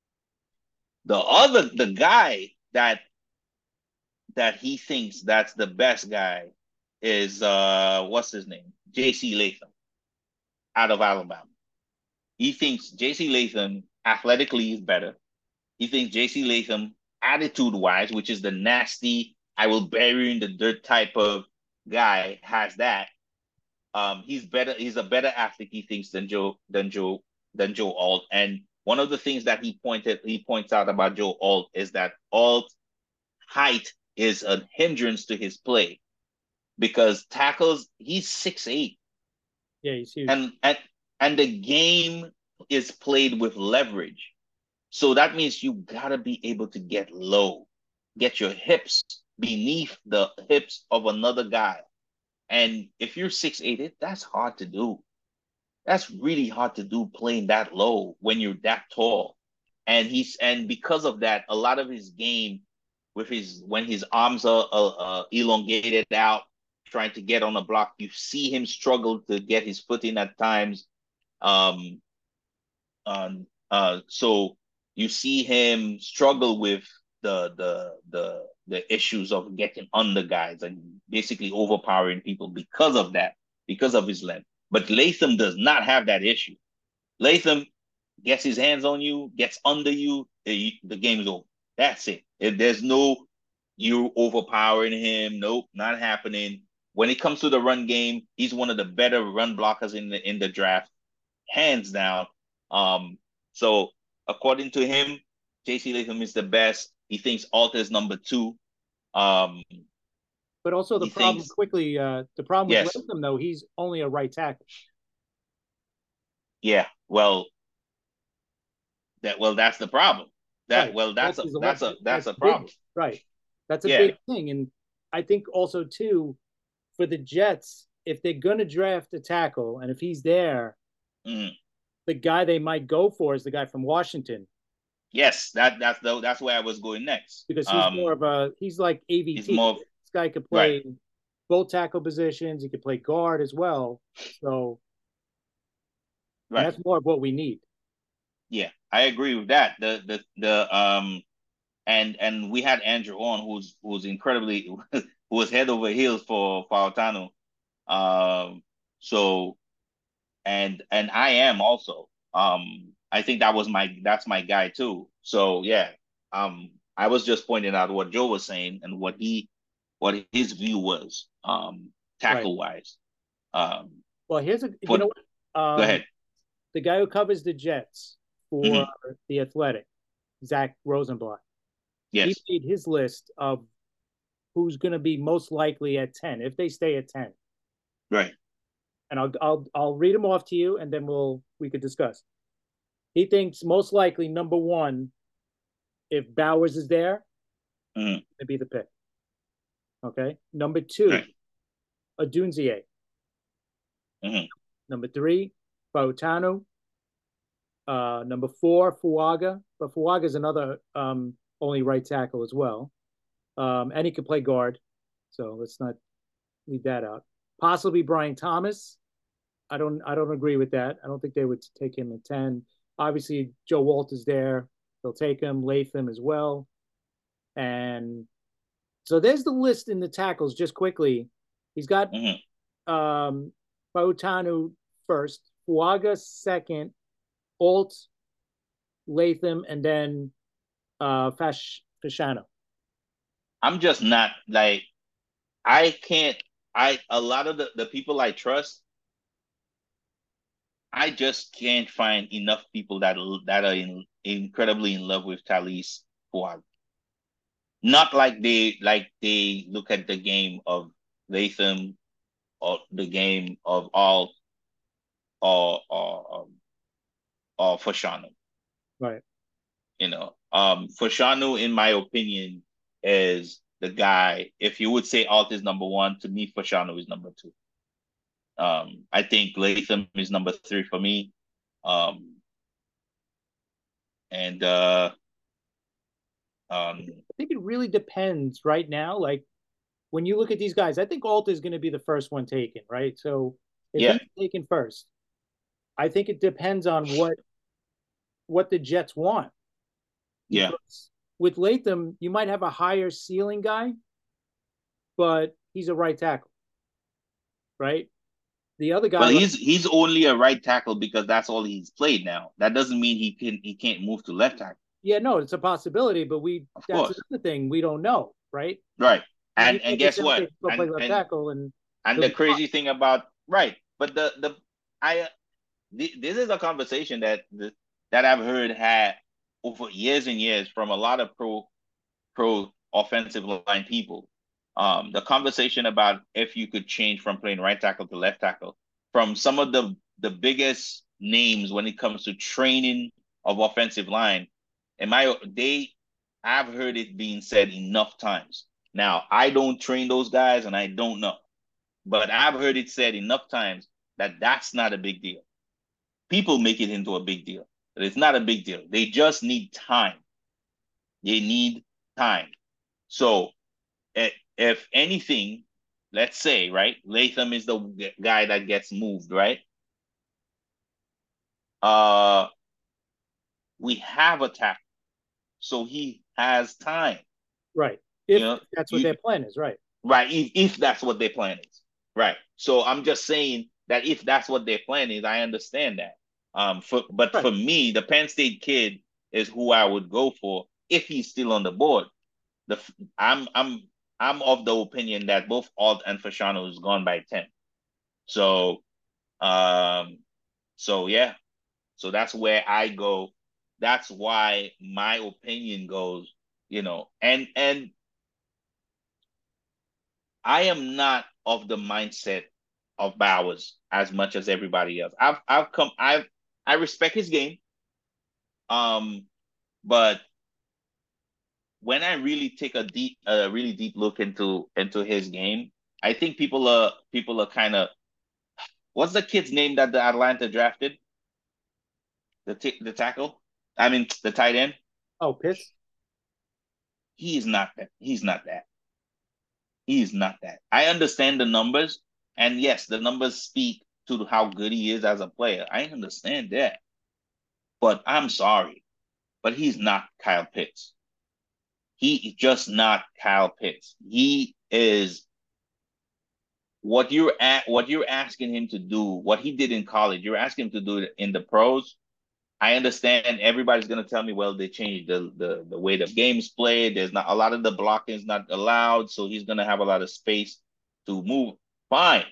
The other the guy that that he thinks that's the best guy is uh what's his name? J C Latham out of Alabama. He thinks J C Latham athletically is better. He thinks J C Latham attitude wise, which is the nasty, I will bury you in the dirt type of guy, has that. Um, he's better. He's a better athlete, he thinks, than Joe than Joe than Joe Alt. And one of the things that he pointed he points out about Joe Alt is that Alt's height is a hindrance to his play because tackles. He's six eight. Yeah, he's huge. And and and the game is played with leverage. So that means you gotta be able to get low, get your hips beneath the hips of another guy. And if you're six eight, that's hard to do. That's really hard to do playing that low when you're that tall. And he's and because of that, a lot of his game with his when his arms are uh, uh, elongated out, trying to get on a block, you see him struggle to get his foot in at times. Um, um, uh, so you see him struggle with the the the the issues of getting under guys and basically overpowering people because of that, because of his length. But Latham does not have that issue. Latham gets his hands on you, gets under you, the, the game is over. That's it. If there's no you overpowering him, nope, not happening. When it comes to the run game, he's one of the better run blockers in the in the draft, hands down. Um, so according to him, J C Latham is the best. He thinks Alter is number two. Um, but also the he problem thinks, quickly, uh, the problem with yes, Latham though, he's only a right tackle. yeah. Well, that well, that's the problem. That Right. well, that's That's a his that's left. a that's That's a big. problem. Right. That's a Yeah. big thing, and I think also too for the Jets, if they're going to draft a tackle, and if he's there, Mm. the guy they might go for is the guy from Washington. Yes, that that's the that's where I was going next. Because he's Um, more of a he's like A V T. he's more This guy could right. play both tackle positions. He could play guard as well. So Right. that's more of what we need. Yeah, I agree with that. The the the um and and we had Andrew on who's who's incredibly who was head over heels for Fautano. Um so and and I am also. Um I think that was my that's my guy too. So yeah. Um I was just pointing out what Joe was saying and what he what his view was um tackle wise. Right. Um well here's a for, you know um, go ahead. The guy who covers the Jets for mm-hmm. the Athletic, Zach Rosenblatt. Yes. He made his list of who's going to be most likely at ten if they stay at ten. Right. And I'll I'll I'll read them off to you, and then we'll we could discuss. He thinks most likely number one, if Bowers is there, mm-hmm. to be the pick. Okay. Number two, right. Odunze. Mm-hmm. Number three, Fautanu. Uh, number four, Fuaga. But Fuaga is another um, only right tackle as well. Um, and he can play guard. So let's not leave that out. Possibly Brian Thomas. I don't I don't agree with that. I don't think they would take him at ten. Obviously, Joe Walt is there. They'll take him. Latham as well. And so there's the list in the tackles just quickly. He's got mm-hmm. um, Fautanu first, Fuaga second, Alt, Latham, and then uh, Fash, Fashano. I'm just not like I can't. I a lot of the, the people I trust, I just can't find enough people that that are in, incredibly in love with Thalys Fuaga. Not like they like they look at the game of Latham or the game of Alt or or um, or Fashanu. Right. You know, um, Fashanu, in my opinion, is the guy. If you would say Alt is number one, to me, Fashanu is number two. Um, I think Latham is number three for me. Um, and uh, um, I think it really depends right now. Like when you look at these guys, I think Alt is going to be the first one taken, right? So if yeah, he's taken first, I think it depends on what what the Jets want. yeah. Because with Latham, you might have a higher ceiling guy, but he's a right tackle, right? The other guy, Well, like, he's he's only a right tackle because that's all he's played now. That doesn't mean he can he can't move to left tackle. yeah, no, it's a possibility, but we Of that's course, another thing we don't know, right? right. You And may and just guess say, okay, what? go play And left and tackle, and and he'll the be fine. crazy thing about right, but the the I this is a conversation that that I've heard had over years and years from a lot of pro pro offensive line people. Um, the conversation about if you could change from playing right tackle to left tackle from some of the the biggest names when it comes to training of offensive line. In my they, I've heard it being said enough times. Now I don't train those guys, and I don't know, but I've heard it said enough times that that's not a big deal. People make it into a big deal, but it's not a big deal. They just need time. They need time. So if anything, let's say, right, Latham is the guy that gets moved, right? Uh, we have a tackle, so he has time. Right. You If know, that's what you their plan is, right? right if, if that's what their plan is, right? So I'm just saying that if that's what their plan is, I understand that. Um, for but Right. for me, the Penn State kid is who I would go for if he's still on the board. The I'm I'm I'm of the opinion that both Alt and Fashanu is gone by ten. So um so yeah, so that's where I go. That's why my opinion goes, you know, and and I am not of the mindset of Bowers as much as everybody else. I've I've come I've I respect his game. Um, but when I really take a deep a really deep look into into his game, I think people are people are kind of what's the kid's name that the Atlanta drafted? The t- the tackle? I mean the tight end? Oh, Pitts. He's not that. He's not that. He's not that. I understand the numbers, and yes, the numbers speak to how good he is as a player. I understand that. But I'm sorry, but he's not Kyle Pitts. He just not Kyle Pitts. He is what you're at what you're asking him to do, what he did in college, you're asking him to do it in the pros. I understand everybody's gonna tell me, well, they changed the the the way the game's played. There's not a lot of the blocking is not allowed, so he's gonna have a lot of space to move. Fine,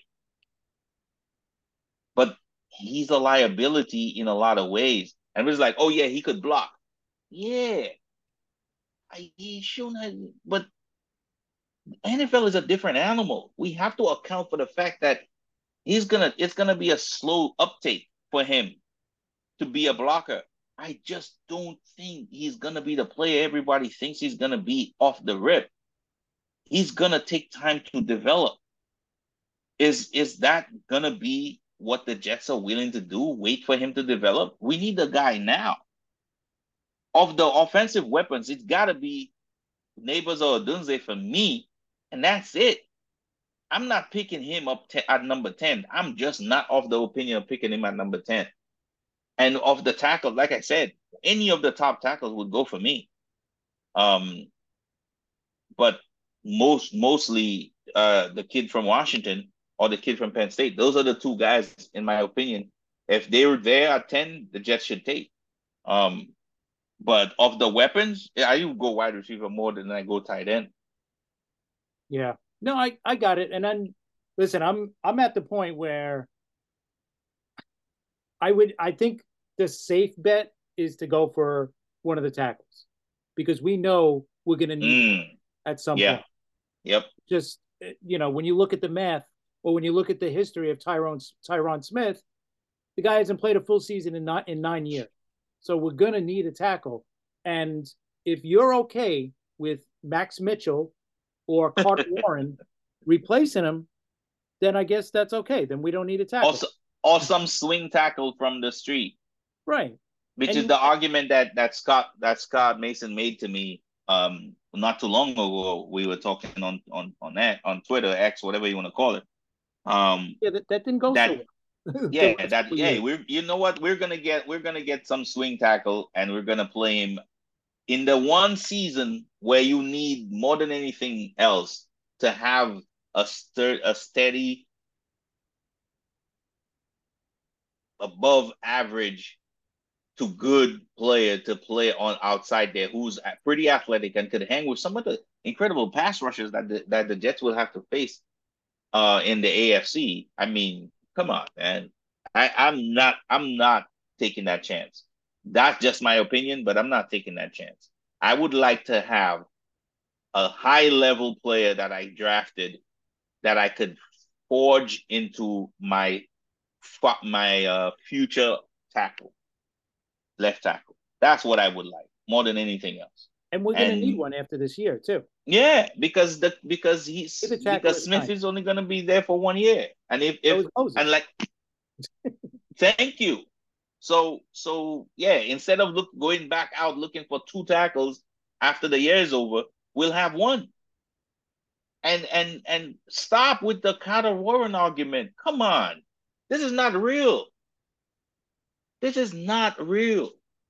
but he's a liability in a lot of ways. And it's like, oh yeah, he could block. Yeah, I, he shown that, but N F L is a different animal. We have to account for the fact that he's gonna it's gonna be a slow uptake for him to be a blocker. I just don't think he's gonna be the player everybody thinks he's gonna be off the rip. He's gonna take time to develop. Is is that gonna be what the Jets are willing to do? Wait for him to develop? We need the guy now. Of the offensive weapons, it's gotta be Neighbors or Odunze for me, and that's it. I'm not picking him up te- at number ten. I'm just not of the opinion of picking him at number ten. And of the tackle, like I said, any of the top tackles would go for me. Um, but most mostly uh the kid from Washington or the kid from Penn State. Those are the two guys, in my opinion. If they were there at ten, the Jets should take. Um, but of the weapons, yeah, I would go wide receiver more than I go tight end. Yeah. No, I I got it. And then listen, I'm I'm at the point where I would I think the safe bet is to go for one of the tackles because we know we're going to need it Mm, at some yeah. point. Yep. Just you know, when you look at the math or when you look at the history of Tyrone Tyron Smith, the guy hasn't played a full season in not in nine years. So we're going to need a tackle. And if you're okay with Max Mitchell or Carter Warren replacing him, then I guess that's okay. Then we don't need a tackle. Also, or some swing tackle from the street. Right. Which and is the argument that that Scott that Scott Mason made to me um not too long ago. We were talking on on on that on Twitter, X, whatever you want to call it. Um, yeah, that, that didn't go that so well. yeah, that yeah, we're you know what we're gonna get we're gonna get some swing tackle and we're gonna play him in the one season where you need more than anything else to have a stir a steady above average to good player to play on outside there who's pretty athletic and could hang with some of the incredible pass rushers that the, that the Jets will have to face uh, in the A F C. I mean, come on, man. I, I'm not I'm not taking that chance. That's just my opinion, but I'm not taking that chance. I would like to have a high level player that I drafted that I could forge into my my uh, future tackle. Left tackle. That's what I would like more than anything else. And we're going to need one after this year too. Yeah, because the because he's because Smith is only going to be there for one year, and if if and like, thank you. So so yeah, instead of look going back out looking for two tackles after the year is over, we'll have one. And and and stop with the Carter Warren argument. Come on, this is not real. This is not real.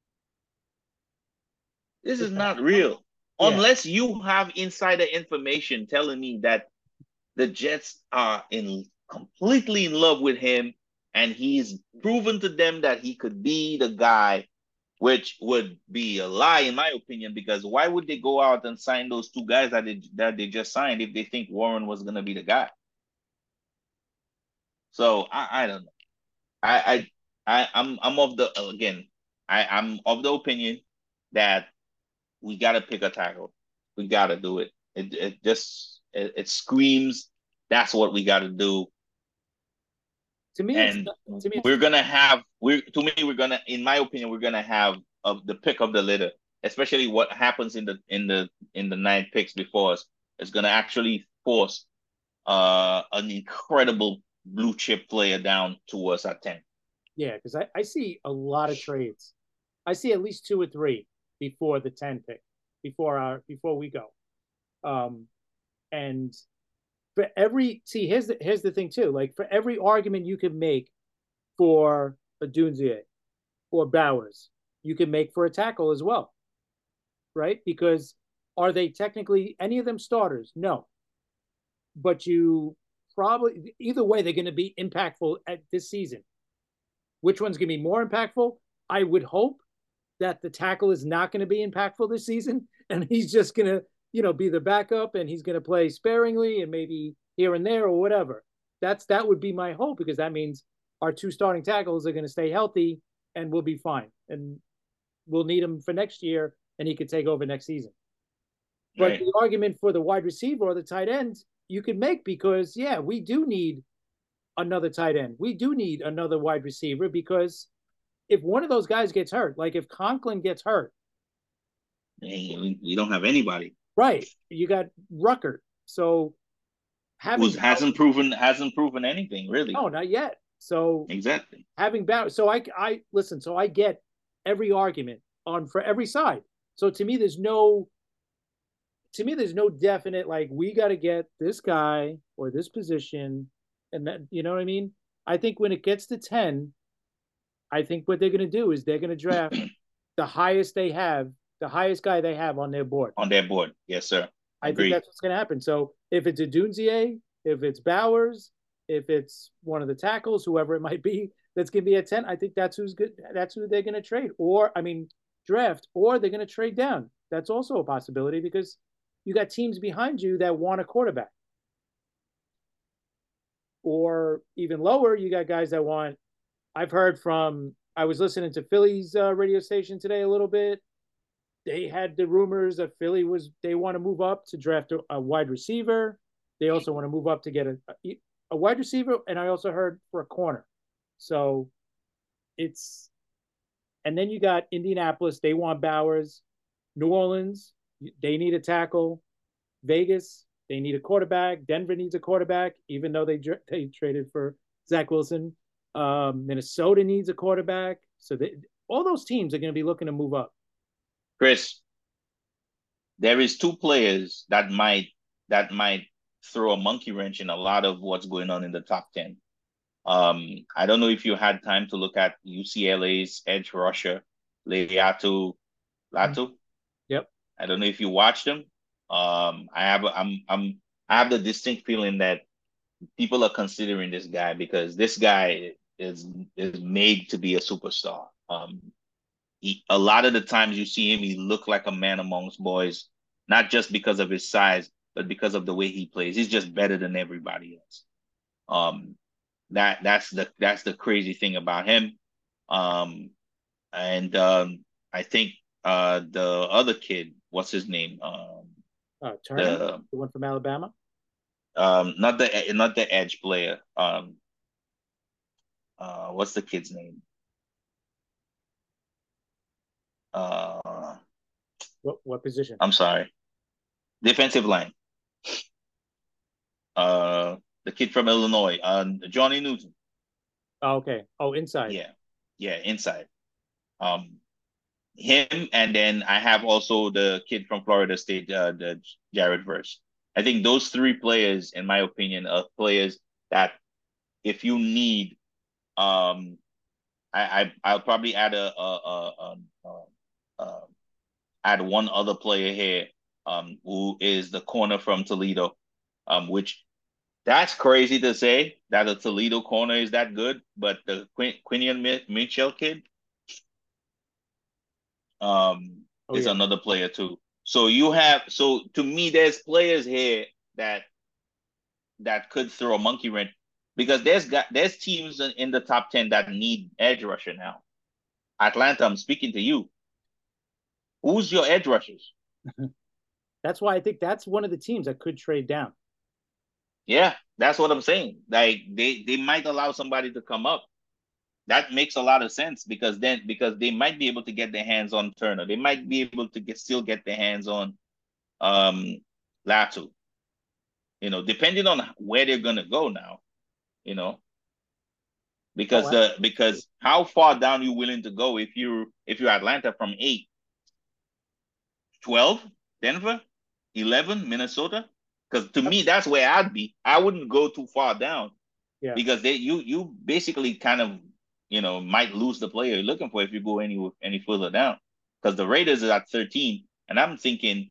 This is not real. Yeah. Unless you have insider information telling me that the Jets are in completely in love with him and he's proven to them that he could be the guy, which would be a lie in my opinion, because why would they go out and sign those two guys that they, that they just signed if they think Warren was going to be the guy? So I, I don't know. I, I, I, I'm, I'm of the, again, I, I'm of the opinion that we got to pick a tackle. We got to do it. It, it just, it, it screams, that's what we got to do. To me, and it's, to me, it's, we're going to have, we're, to me, we're going to, in my opinion, we're going to have uh, the pick of the litter, especially what happens in the, in the, in the nine picks before us. It's going to actually force uh, an incredible blue chip player down to us at ten. Yeah, because I, I see a lot of trades. I see at least two or three before the ten pick, before our before we go. Um, and for every see, here's the here's the thing too. Like for every argument you could make for a Dunzier or Bowers, you can make for a tackle as well, right? Because are they technically any of them starters? No, but you probably either way they're going to be impactful at this season. Which one's going to be more impactful? I would hope that the tackle is not going to be impactful this season, and he's just going to, you know, be the backup, and he's going to play sparingly and maybe here and there or whatever. That's that would be my hope, because that means our two starting tackles are going to stay healthy and we'll be fine, and we'll need him for next year, and he could take over next season. Right. But the argument for the wide receiver or the tight end you could make, because yeah, we do need another tight end. We do need another wide receiver, because if one of those guys gets hurt, like if Conklin gets hurt, hey, we don't have anybody. Right. You got Rucker. So having Who hasn't proven hasn't proven anything really. No, not yet. So exactly having Bowers. So I I listen. So I get every argument on for every side. So to me, there's no. To me, there's no definite like we got to get this guy or this position. And that, you know what I mean? I think when it gets to ten, I think what they're going to do is they're going to draft the highest they have, the highest guy they have on their board. On their board. Yes, sir. I Agreed. think that's what's going to happen. So if it's a Dunzier, if it's Bowers, if it's one of the tackles, whoever it might be, that's going to be at ten, I think that's who's good. That's who they're going to trade. Or, I mean, draft, or they're going to trade down. That's also a possibility, because you got teams behind you that want a quarterback. Or even lower, you got guys that want, I've heard from, I was listening to Philly's uh, radio station today a little bit. They had the rumors that Philly was, they want to move up to draft a, a wide receiver. They also want to move up to get a, a, a wide receiver. And I also heard for a corner. So it's, and then you got Indianapolis, they want Bowers. New Orleans, they need a tackle. Vegas, They need a quarterback. Denver needs a quarterback, even though they they traded for Zach Wilson. Um, Minnesota needs a quarterback. So they, all those teams are going to be looking to move up. Chris, there is two players that might that might throw a monkey wrench in a lot of what's going on in the top ten. Um, I don't know if you had time to look at U C L A's edge rusher, Laiatu Latu. Yep. I don't know if you watched him. Um, I have I'm I'm I have the distinct feeling that people are considering this guy because this guy is is made to be a superstar. Um, he, a lot of the times you see him, he look like a man amongst boys, not just because of his size, but because of the way he plays. He's just better than everybody else. Um, that that's the that's the crazy thing about him. Um, and um, I think uh, the other kid, what's his name? Um, uh, Turner, the the one from Alabama. um, not the not the edge player. Um, uh, what's the kid's name? Uh, What what position? I'm sorry, defensive line. Uh, the kid from Illinois, uh, Johnny Newton. Oh, okay. Oh, inside. Yeah, yeah, inside. Um, him, and then I have also the kid from Florida State, uh, the Jared Verse. I think those three players, in my opinion, are players that if you need, um, I, I I'll probably add a, a, a, a, a, a add one other player here, um, who is the corner from Toledo, um, which that's crazy to say that a Toledo corner is that good, but the Quin- Quinion Mitchell kid, um, Oh is yeah. another player too. So you have so to me, there's players here that that could throw a monkey wrench because there's got there's teams in, in the top ten that need edge rusher now. Atlanta, I'm speaking to you. Who's your edge rushers? That's why I think that's one of the teams that could trade down. Yeah, that's what I'm saying. Like they they might allow somebody to come up. That makes a lot of sense because then because they might be able to get their hands on Turner. They might be able to get still get their hands on um Latu. You know, depending on where they're gonna go now, you know. Oh, Because the because how far down you willing to go if you if you're Atlanta from eight, twelve, Denver, eleven, Minnesota? Because to me, that's where I'd be. I wouldn't go too far down yeah. because they you you basically kind of you know might lose the player you're looking for if you go any any further down. Because the Raiders is at thirteen, and I'm thinking,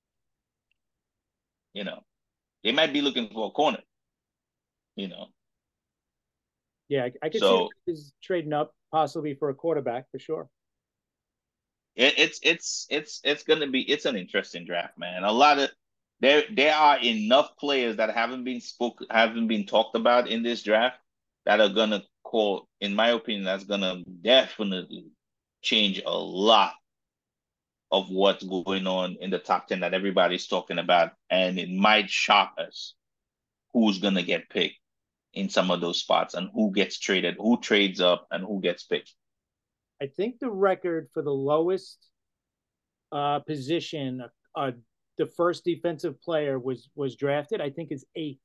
you know, they might be looking for a corner, you know. Yeah, I, I could see So the Raiders trading up possibly for a quarterback for sure. it, it's it's it's it's gonna be it's an interesting draft, man. A lot of there there are enough players that haven't been spoke haven't been talked about in this draft that are gonna call, in my opinion, that's gonna definitely change a lot of what's going on in the top ten that everybody's talking about, and it might shock us who's gonna get picked in some of those spots and who gets traded, who trades up, and who gets picked. I think the record for the lowest uh, position, uh, the first defensive player was was drafted, I think is eight.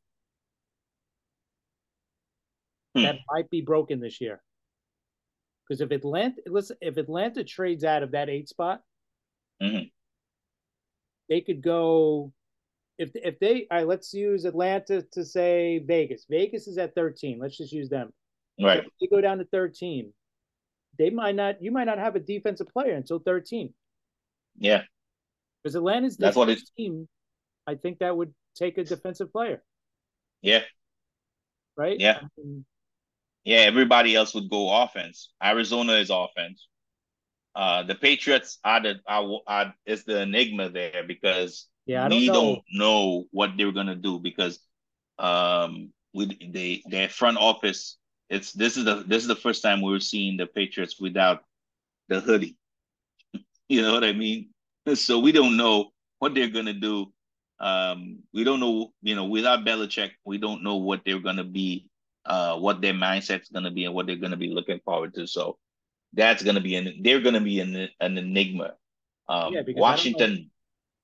Hmm. That might be broken this year. Because if Atlanta, listen, if Atlanta trades out of that eight spot, mm-hmm. they could go. If if they, all right, let's use Atlanta to say Vegas. Vegas is at thirteen. Let's just use them. Right. So if they go down to thirteen, they might not. You might not have a defensive player until thirteen. Yeah. Because Atlanta's the That's what it. first team. I think that would take a defensive player. Yeah. Right. Yeah. I mean, yeah. Everybody else would go offense. Arizona is offense. Uh, the Patriots are the are, are is the enigma there because yeah, I don't we know. don't know what they're gonna do because um with they their front office, it's this is the this is the first time we're seeing the Patriots without the hoodie. You know what I mean? So we don't know what they're gonna do. Um, we don't know, you know, without Belichick, we don't know what they're gonna be, uh, what their mindset's gonna be, and what they're gonna be looking forward to. So that's gonna be an they're gonna be an an enigma. Yeah, Um, because I don't know. Washington,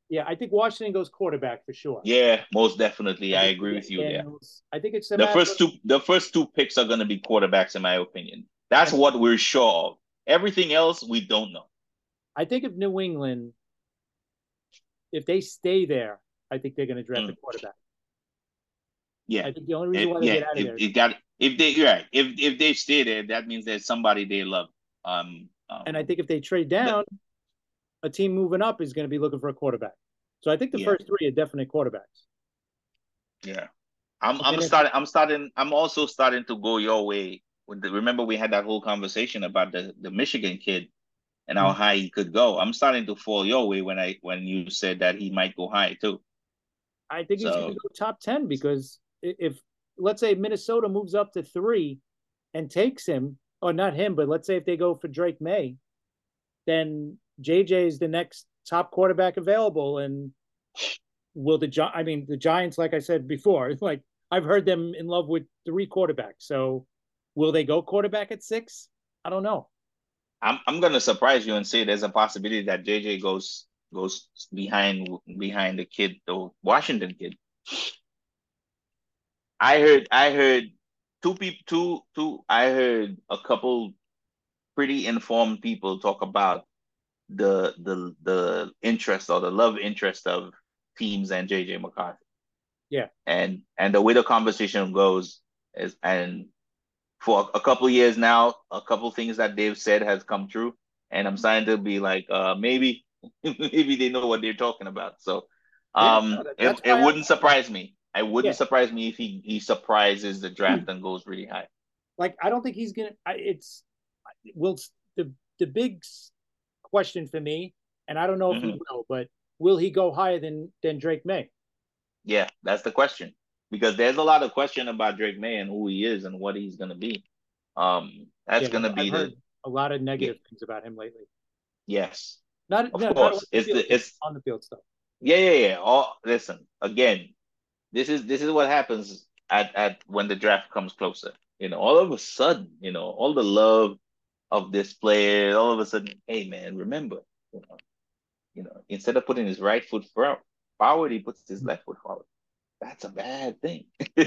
Yeah, I think Washington goes quarterback for sure. Yeah, most definitely. I I think agree with you there. Daniels. I think it's a The matter first of, two the first two picks are going to be quarterbacks, in my opinion. That's and what we're sure of. Everything else we don't know. I think if New England, if they stay there, I think they're going to draft a Mm, quarterback. yeah. I think the only reason If, why they yeah, get out of if there, it got if they you're right. If if they stay there, that means there's somebody they love. Um and I um think if they trade the, down, a team moving up is going to be looking for a quarterback. So I think the yeah, first three are definitely quarterbacks. yeah. I'm And I'm then if starting I'm starting I'm also starting to go your way. With the, remember we had that whole conversation about the the Michigan kid and how high he could go. I'm starting to fall your way when I when you said that he might go high too. I think he's going to So go top ten because if, let's say, Minnesota moves up to three and takes him, or not him, but let's say if they go for Drake May, then J J is the next top quarterback available. And will the Gi- I mean the Giants, like I said before, like I've heard them in love with three quarterbacks. So will they go quarterback at six? I don't know. I'm I'm gonna surprise you and say there's a possibility that J J goes goes behind behind the kid, the Washington kid. I heard I heard two people two two I heard a couple pretty informed people talk about the the the interest or the love interest of teams and J J McCarthy. Yeah, And and the way the conversation goes is and for a couple years now, a couple things that they've said has come true. And I'm starting to be like, uh maybe maybe they know what they're talking about. So yeah. um No, that, it, that's it why I wouldn't surprise me. It yeah. wouldn't surprise me if he he surprises the draft and goes really high. Like I don't think he's gonna. I, it's will the the big question for me, and I don't know if he Hmm. will, but will he go higher than than Drake May? Yeah, that's the question. Because there's a lot of question about Drake May and who he is and what he's gonna be. Um, that's Yeah, gonna I've be the heard a lot of yeah, negative things about him lately. yes, Not of no, not on course. the It's field, the just it's on the field stuff. yeah, yeah, yeah. All listen again. This is this is what happens at at when the draft comes closer. You know, all of a sudden, you know, all the love of this player, all of a sudden, hey man, remember, you know, you know, instead of putting his right foot for- forward, he puts his left foot forward. That's a bad thing.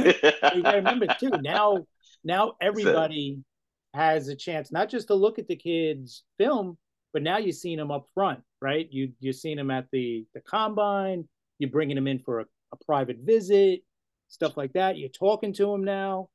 You got to remember too. Now, now So everybody has a chance not just to look at the kids' film, but now you're seeing them up front, right? You you're seeing them at the the combine. You're bringing them in for a, a private visit, stuff like that. You're talking to them now.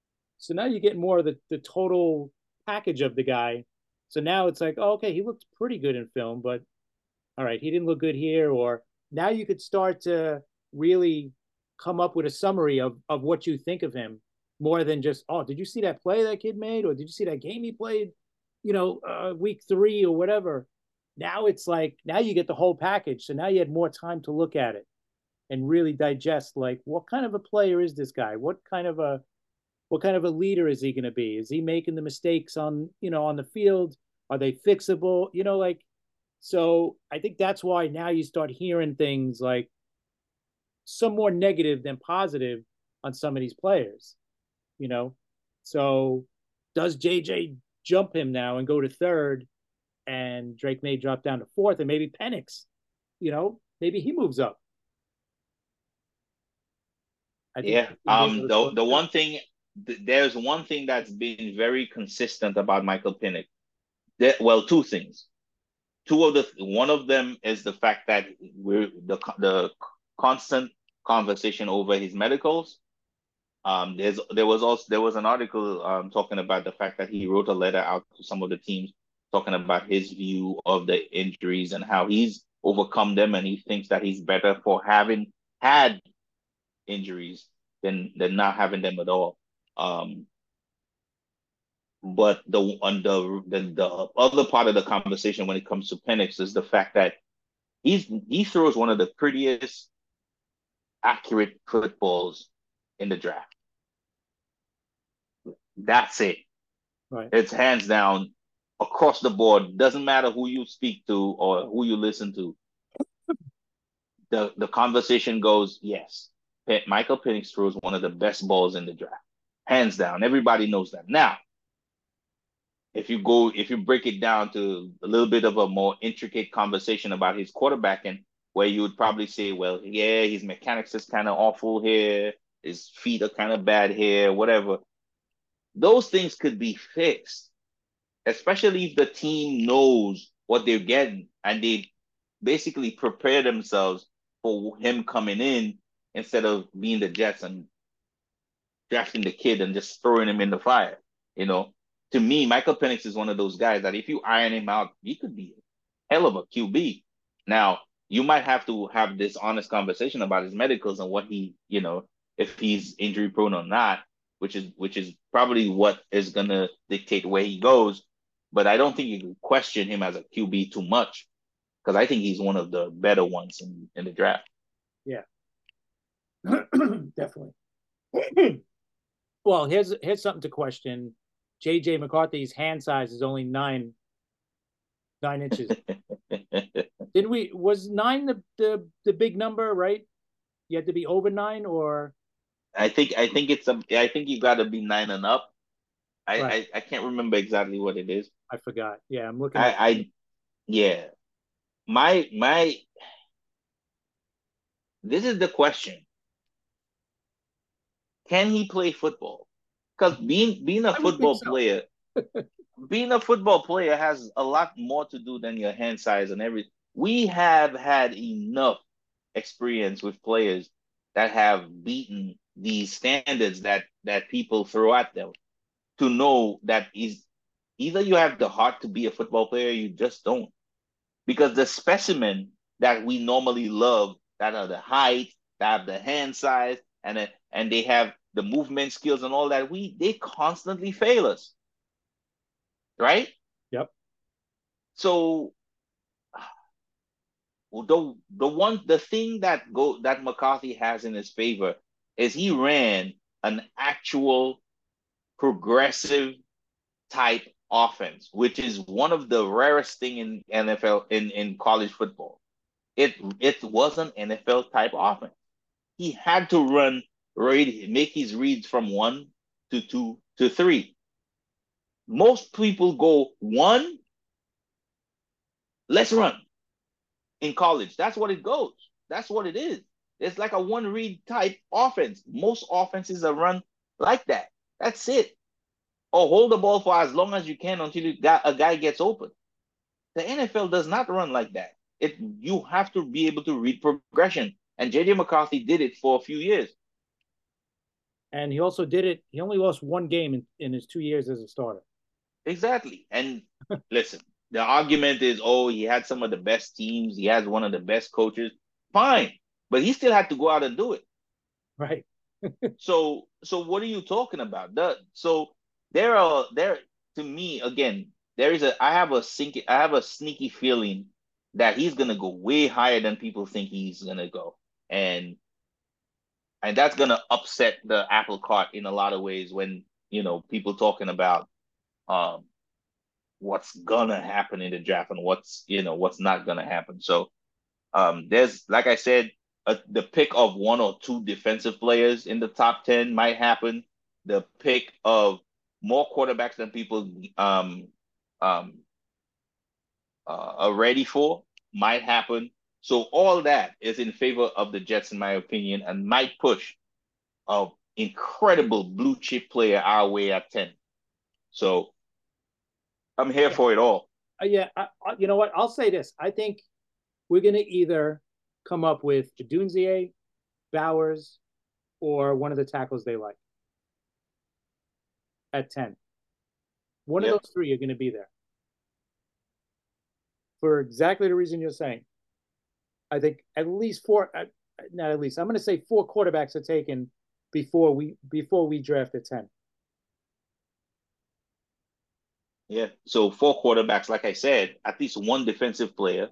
So now you get more of the, the total package of the guy. So now it's like, oh, okay, he looked pretty good in film, but all right, he didn't look good here. Or now you could start to really come up with a summary of, of what you think of him more than just, oh, did you see that play that kid made? Or did you see that game he played, you know, uh, week three or whatever? Now it's like, now you get the whole package. So now you had more time to look at it and really digest, like, what kind of a player is this guy? What kind of a what kind of a leader is he going to be? Is he making the mistakes on, you know, on the field? Are they fixable? You know, like, so I think that's why now you start hearing things like some more negative than positive on some of these players, you know? So does J J jump him now and go to third and Drake may drop down to fourth and maybe Penix, you know, maybe he moves up. I think yeah, that's going to be um, another the story the too. one thing, th- there's one thing that's been very consistent about Michael Penix. There, well, two things. Two of the one of them is the fact that we're the the constant conversation over his medicals. Um, there's there was also there was an article um talking about the fact that he wrote a letter out to some of the teams talking about his view of the injuries and how he's overcome them and he thinks that he's better for having had injuries than than not having them at all. Um, but the on the, the the other part of the conversation when it comes to Penix is the fact that he's he throws one of the prettiest accurate footballs in the draft. That's it. Right. It's hands down across the board. Doesn't matter who you speak to or who you listen to. The the conversation goes, yes, Michael Penix throws one of the best balls in the draft, hands down. Everybody knows that. Now, if you go, if you break it down to a little bit of a more intricate conversation about his quarterbacking, where you would probably say, well, yeah, his mechanics is kind of awful here, his feet are kind of bad here, whatever. Those things could be fixed, especially if the team knows what they're getting and they basically prepare themselves for him coming in instead of being the Jets and drafting the kid and just throwing him in the fire. You know, to me, Michael Penix is one of those guys that if you iron him out, he could be a hell of a Q B. Now, you might have to have this honest conversation about his medicals and what he, you know, if he's injury prone or not, which is which is probably what is gonna dictate where he goes. But I don't think you can question him as a Q B too much because I think he's one of the better ones in, in the draft. Yeah, definitely. Well, here's here's something to question. J J McCarthy's hand size is only nine nine inches. Did we was nine the, the the big number, right? You had to be over nine, or I think I think it's a I think you got to be nine and up. I, right. I I can't remember exactly what it is. I forgot. Yeah, I'm looking I at. I yeah. My my this is the question. Can he play football? Because being being a I would think football so. player, being a football player has a lot more to do than your hand size and everything. We have had enough experience with players that have beaten these standards that that people throw at them to know that is either you have the heart to be a football player, or you just don't. Because the specimen that we normally love, that are the height, that have the hand size, and uh, and they have the movement skills and all that, we they constantly fail us, right? Yep. So the the one the thing that go that McCarthy has in his favor is he ran an actual progressive type offense, which is one of the rarest thing in N F L in in college football. It it was an N F L type offense. He had to run read make his reads from one to two to three. Most people go one, let's run in college. That's what it goes. That's what it is. It's like a one read type offense. Most offenses are run like that. That's it. Or hold the ball for as long as you can until you got, a guy gets open. The N F L does not run like that. It you have to be able to read progression. And J J McCarthy did it for a few years. And he also did it. He only lost one game in, in his two years as a starter. Exactly. And listen, the argument is, oh, he had some of the best teams. He has one of the best coaches. Fine. But he still had to go out and do it. Right. So, so what are you talking about? The, so there are there to me again. There is a I have a sink I have a sneaky feeling that he's gonna go way higher than people think he's gonna go, and and that's gonna upset the apple cart in a lot of ways when you know people talking about um what's gonna happen in the draft and what's you know what's not gonna happen. So um there's like I said, a, the pick of one or two defensive players in the top ten might happen. The pick of more quarterbacks than people um um uh, are ready for might happen. So all that is in favor of the Jets, in my opinion, and might push an incredible blue chip player our way at ten. So I'm here Yeah. for it all. Uh, yeah. I, I, you know what? I'll say this. I think we're going to either come up with Odunze, Bowers, or one of the tackles they like at ten. One of Yeah, those three are going to be there for exactly the reason you're saying. I think at least four, uh, not at least, I'm going to say four quarterbacks are taken before we before we draft at ten. yeah. So four quarterbacks, like I said, at least one defensive player,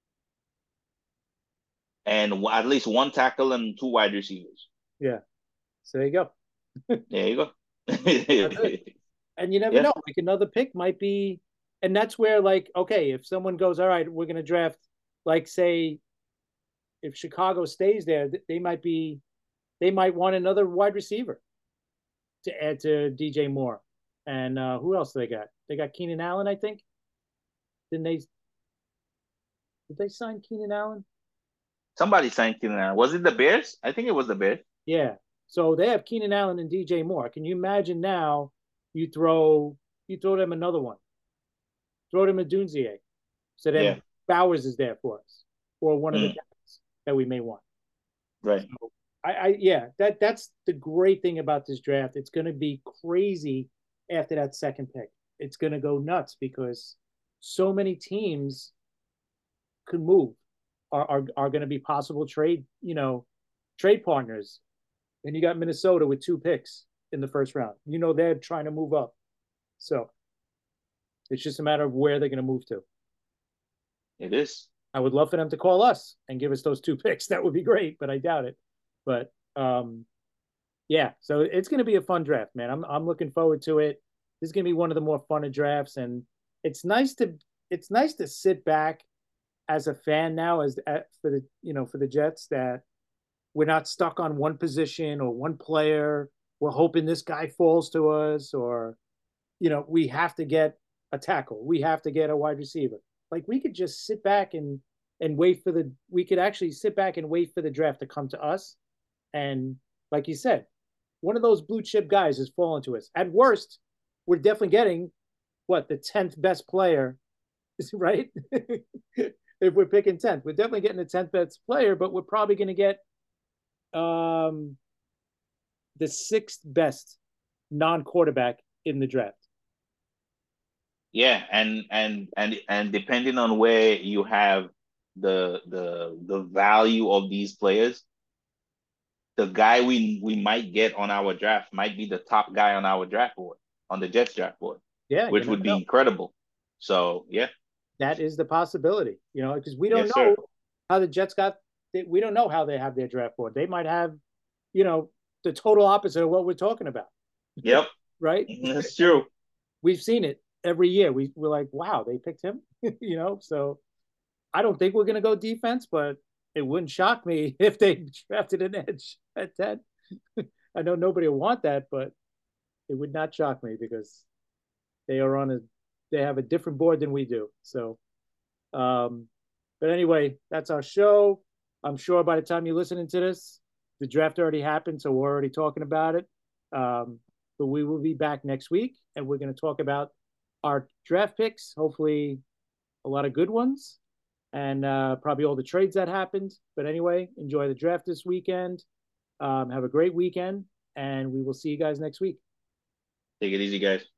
and at least one tackle and two wide receivers. Yeah. So there you go. There you go. That's it. And you never Yeah, know. Like another pick might be, and that's where like, okay, if someone goes, all right, we're going to draft, like say, if Chicago stays there, they might be, they might want another wide receiver to add to D J Moore. And uh, who else do they got? They got Keenan Allen, I think. Didn't they? Did they sign Keenan Allen? Somebody signed Keenan Allen. Was it the Bears? I think it was the Bears. Yeah. So they have Keenan Allen and D J Moore. Can you imagine now you throw you throw them another one? Throw them a Dunzier. So then Yeah. Bowers is there for us. Or one of the Mm. guys that we may want. Right. So I, I yeah, that that's the great thing about this draft. It's gonna be crazy after that second pick. It's gonna go nuts because so many teams could move are are, are gonna be possible trade, you know, trade partners. And you got Minnesota with two picks in the first round. You know they're trying to move up. So it's just a matter of where they're going to move to. It is. I would love for them to call us and give us those two picks. That would be great, but I doubt it. But um, yeah, so it's going to be a fun draft, man. I'm I'm looking forward to it. This is going to be one of the more fun of drafts, and it's nice to it's nice to sit back as a fan now, as for the you know for the Jets, that we're not stuck on one position or one player. We're hoping this guy falls to us, or you know, we have to get a tackle. We have to get a wide receiver. Like we could just sit back and and wait for the. We could actually sit back and wait for the draft to come to us. And like you said, one of those blue chip guys has fallen to us. At worst, we're definitely getting what the tenth best player, right? If we're picking tenth, we're definitely getting the tenth best player, but we're probably going to get um the sixth best non-quarterback in the draft. Yeah, and and and and depending on where you have the the the value of these players, the guy we we might get on our draft might be the top guy on our draft board, on the Jets draft board, Yeah, which would be know. incredible. So yeah, that is the possibility, you know, because we don't yes, know sir. how the Jets got. We don't know how they have their draft board. They might have, you know, the total opposite of what we're talking about. Yep, right. that's true. We've seen it every year. We we're like, wow, they picked him. you know, so I don't think we're going to go defense, but it wouldn't shock me if they drafted an edge at ten. I know nobody will want that, but it would not shock me because they are on a they have a different board than we do. So, um, but anyway, that's our show. I'm sure by the time you're listening to this, the draft already happened, so we're already talking about it. Um, but we will be back next week, and we're going to talk about our draft picks. Hopefully, a lot of good ones, and uh, probably all the trades that happened. But anyway, enjoy the draft this weekend. Um, have a great weekend, and we will see you guys next week. Take it easy, guys.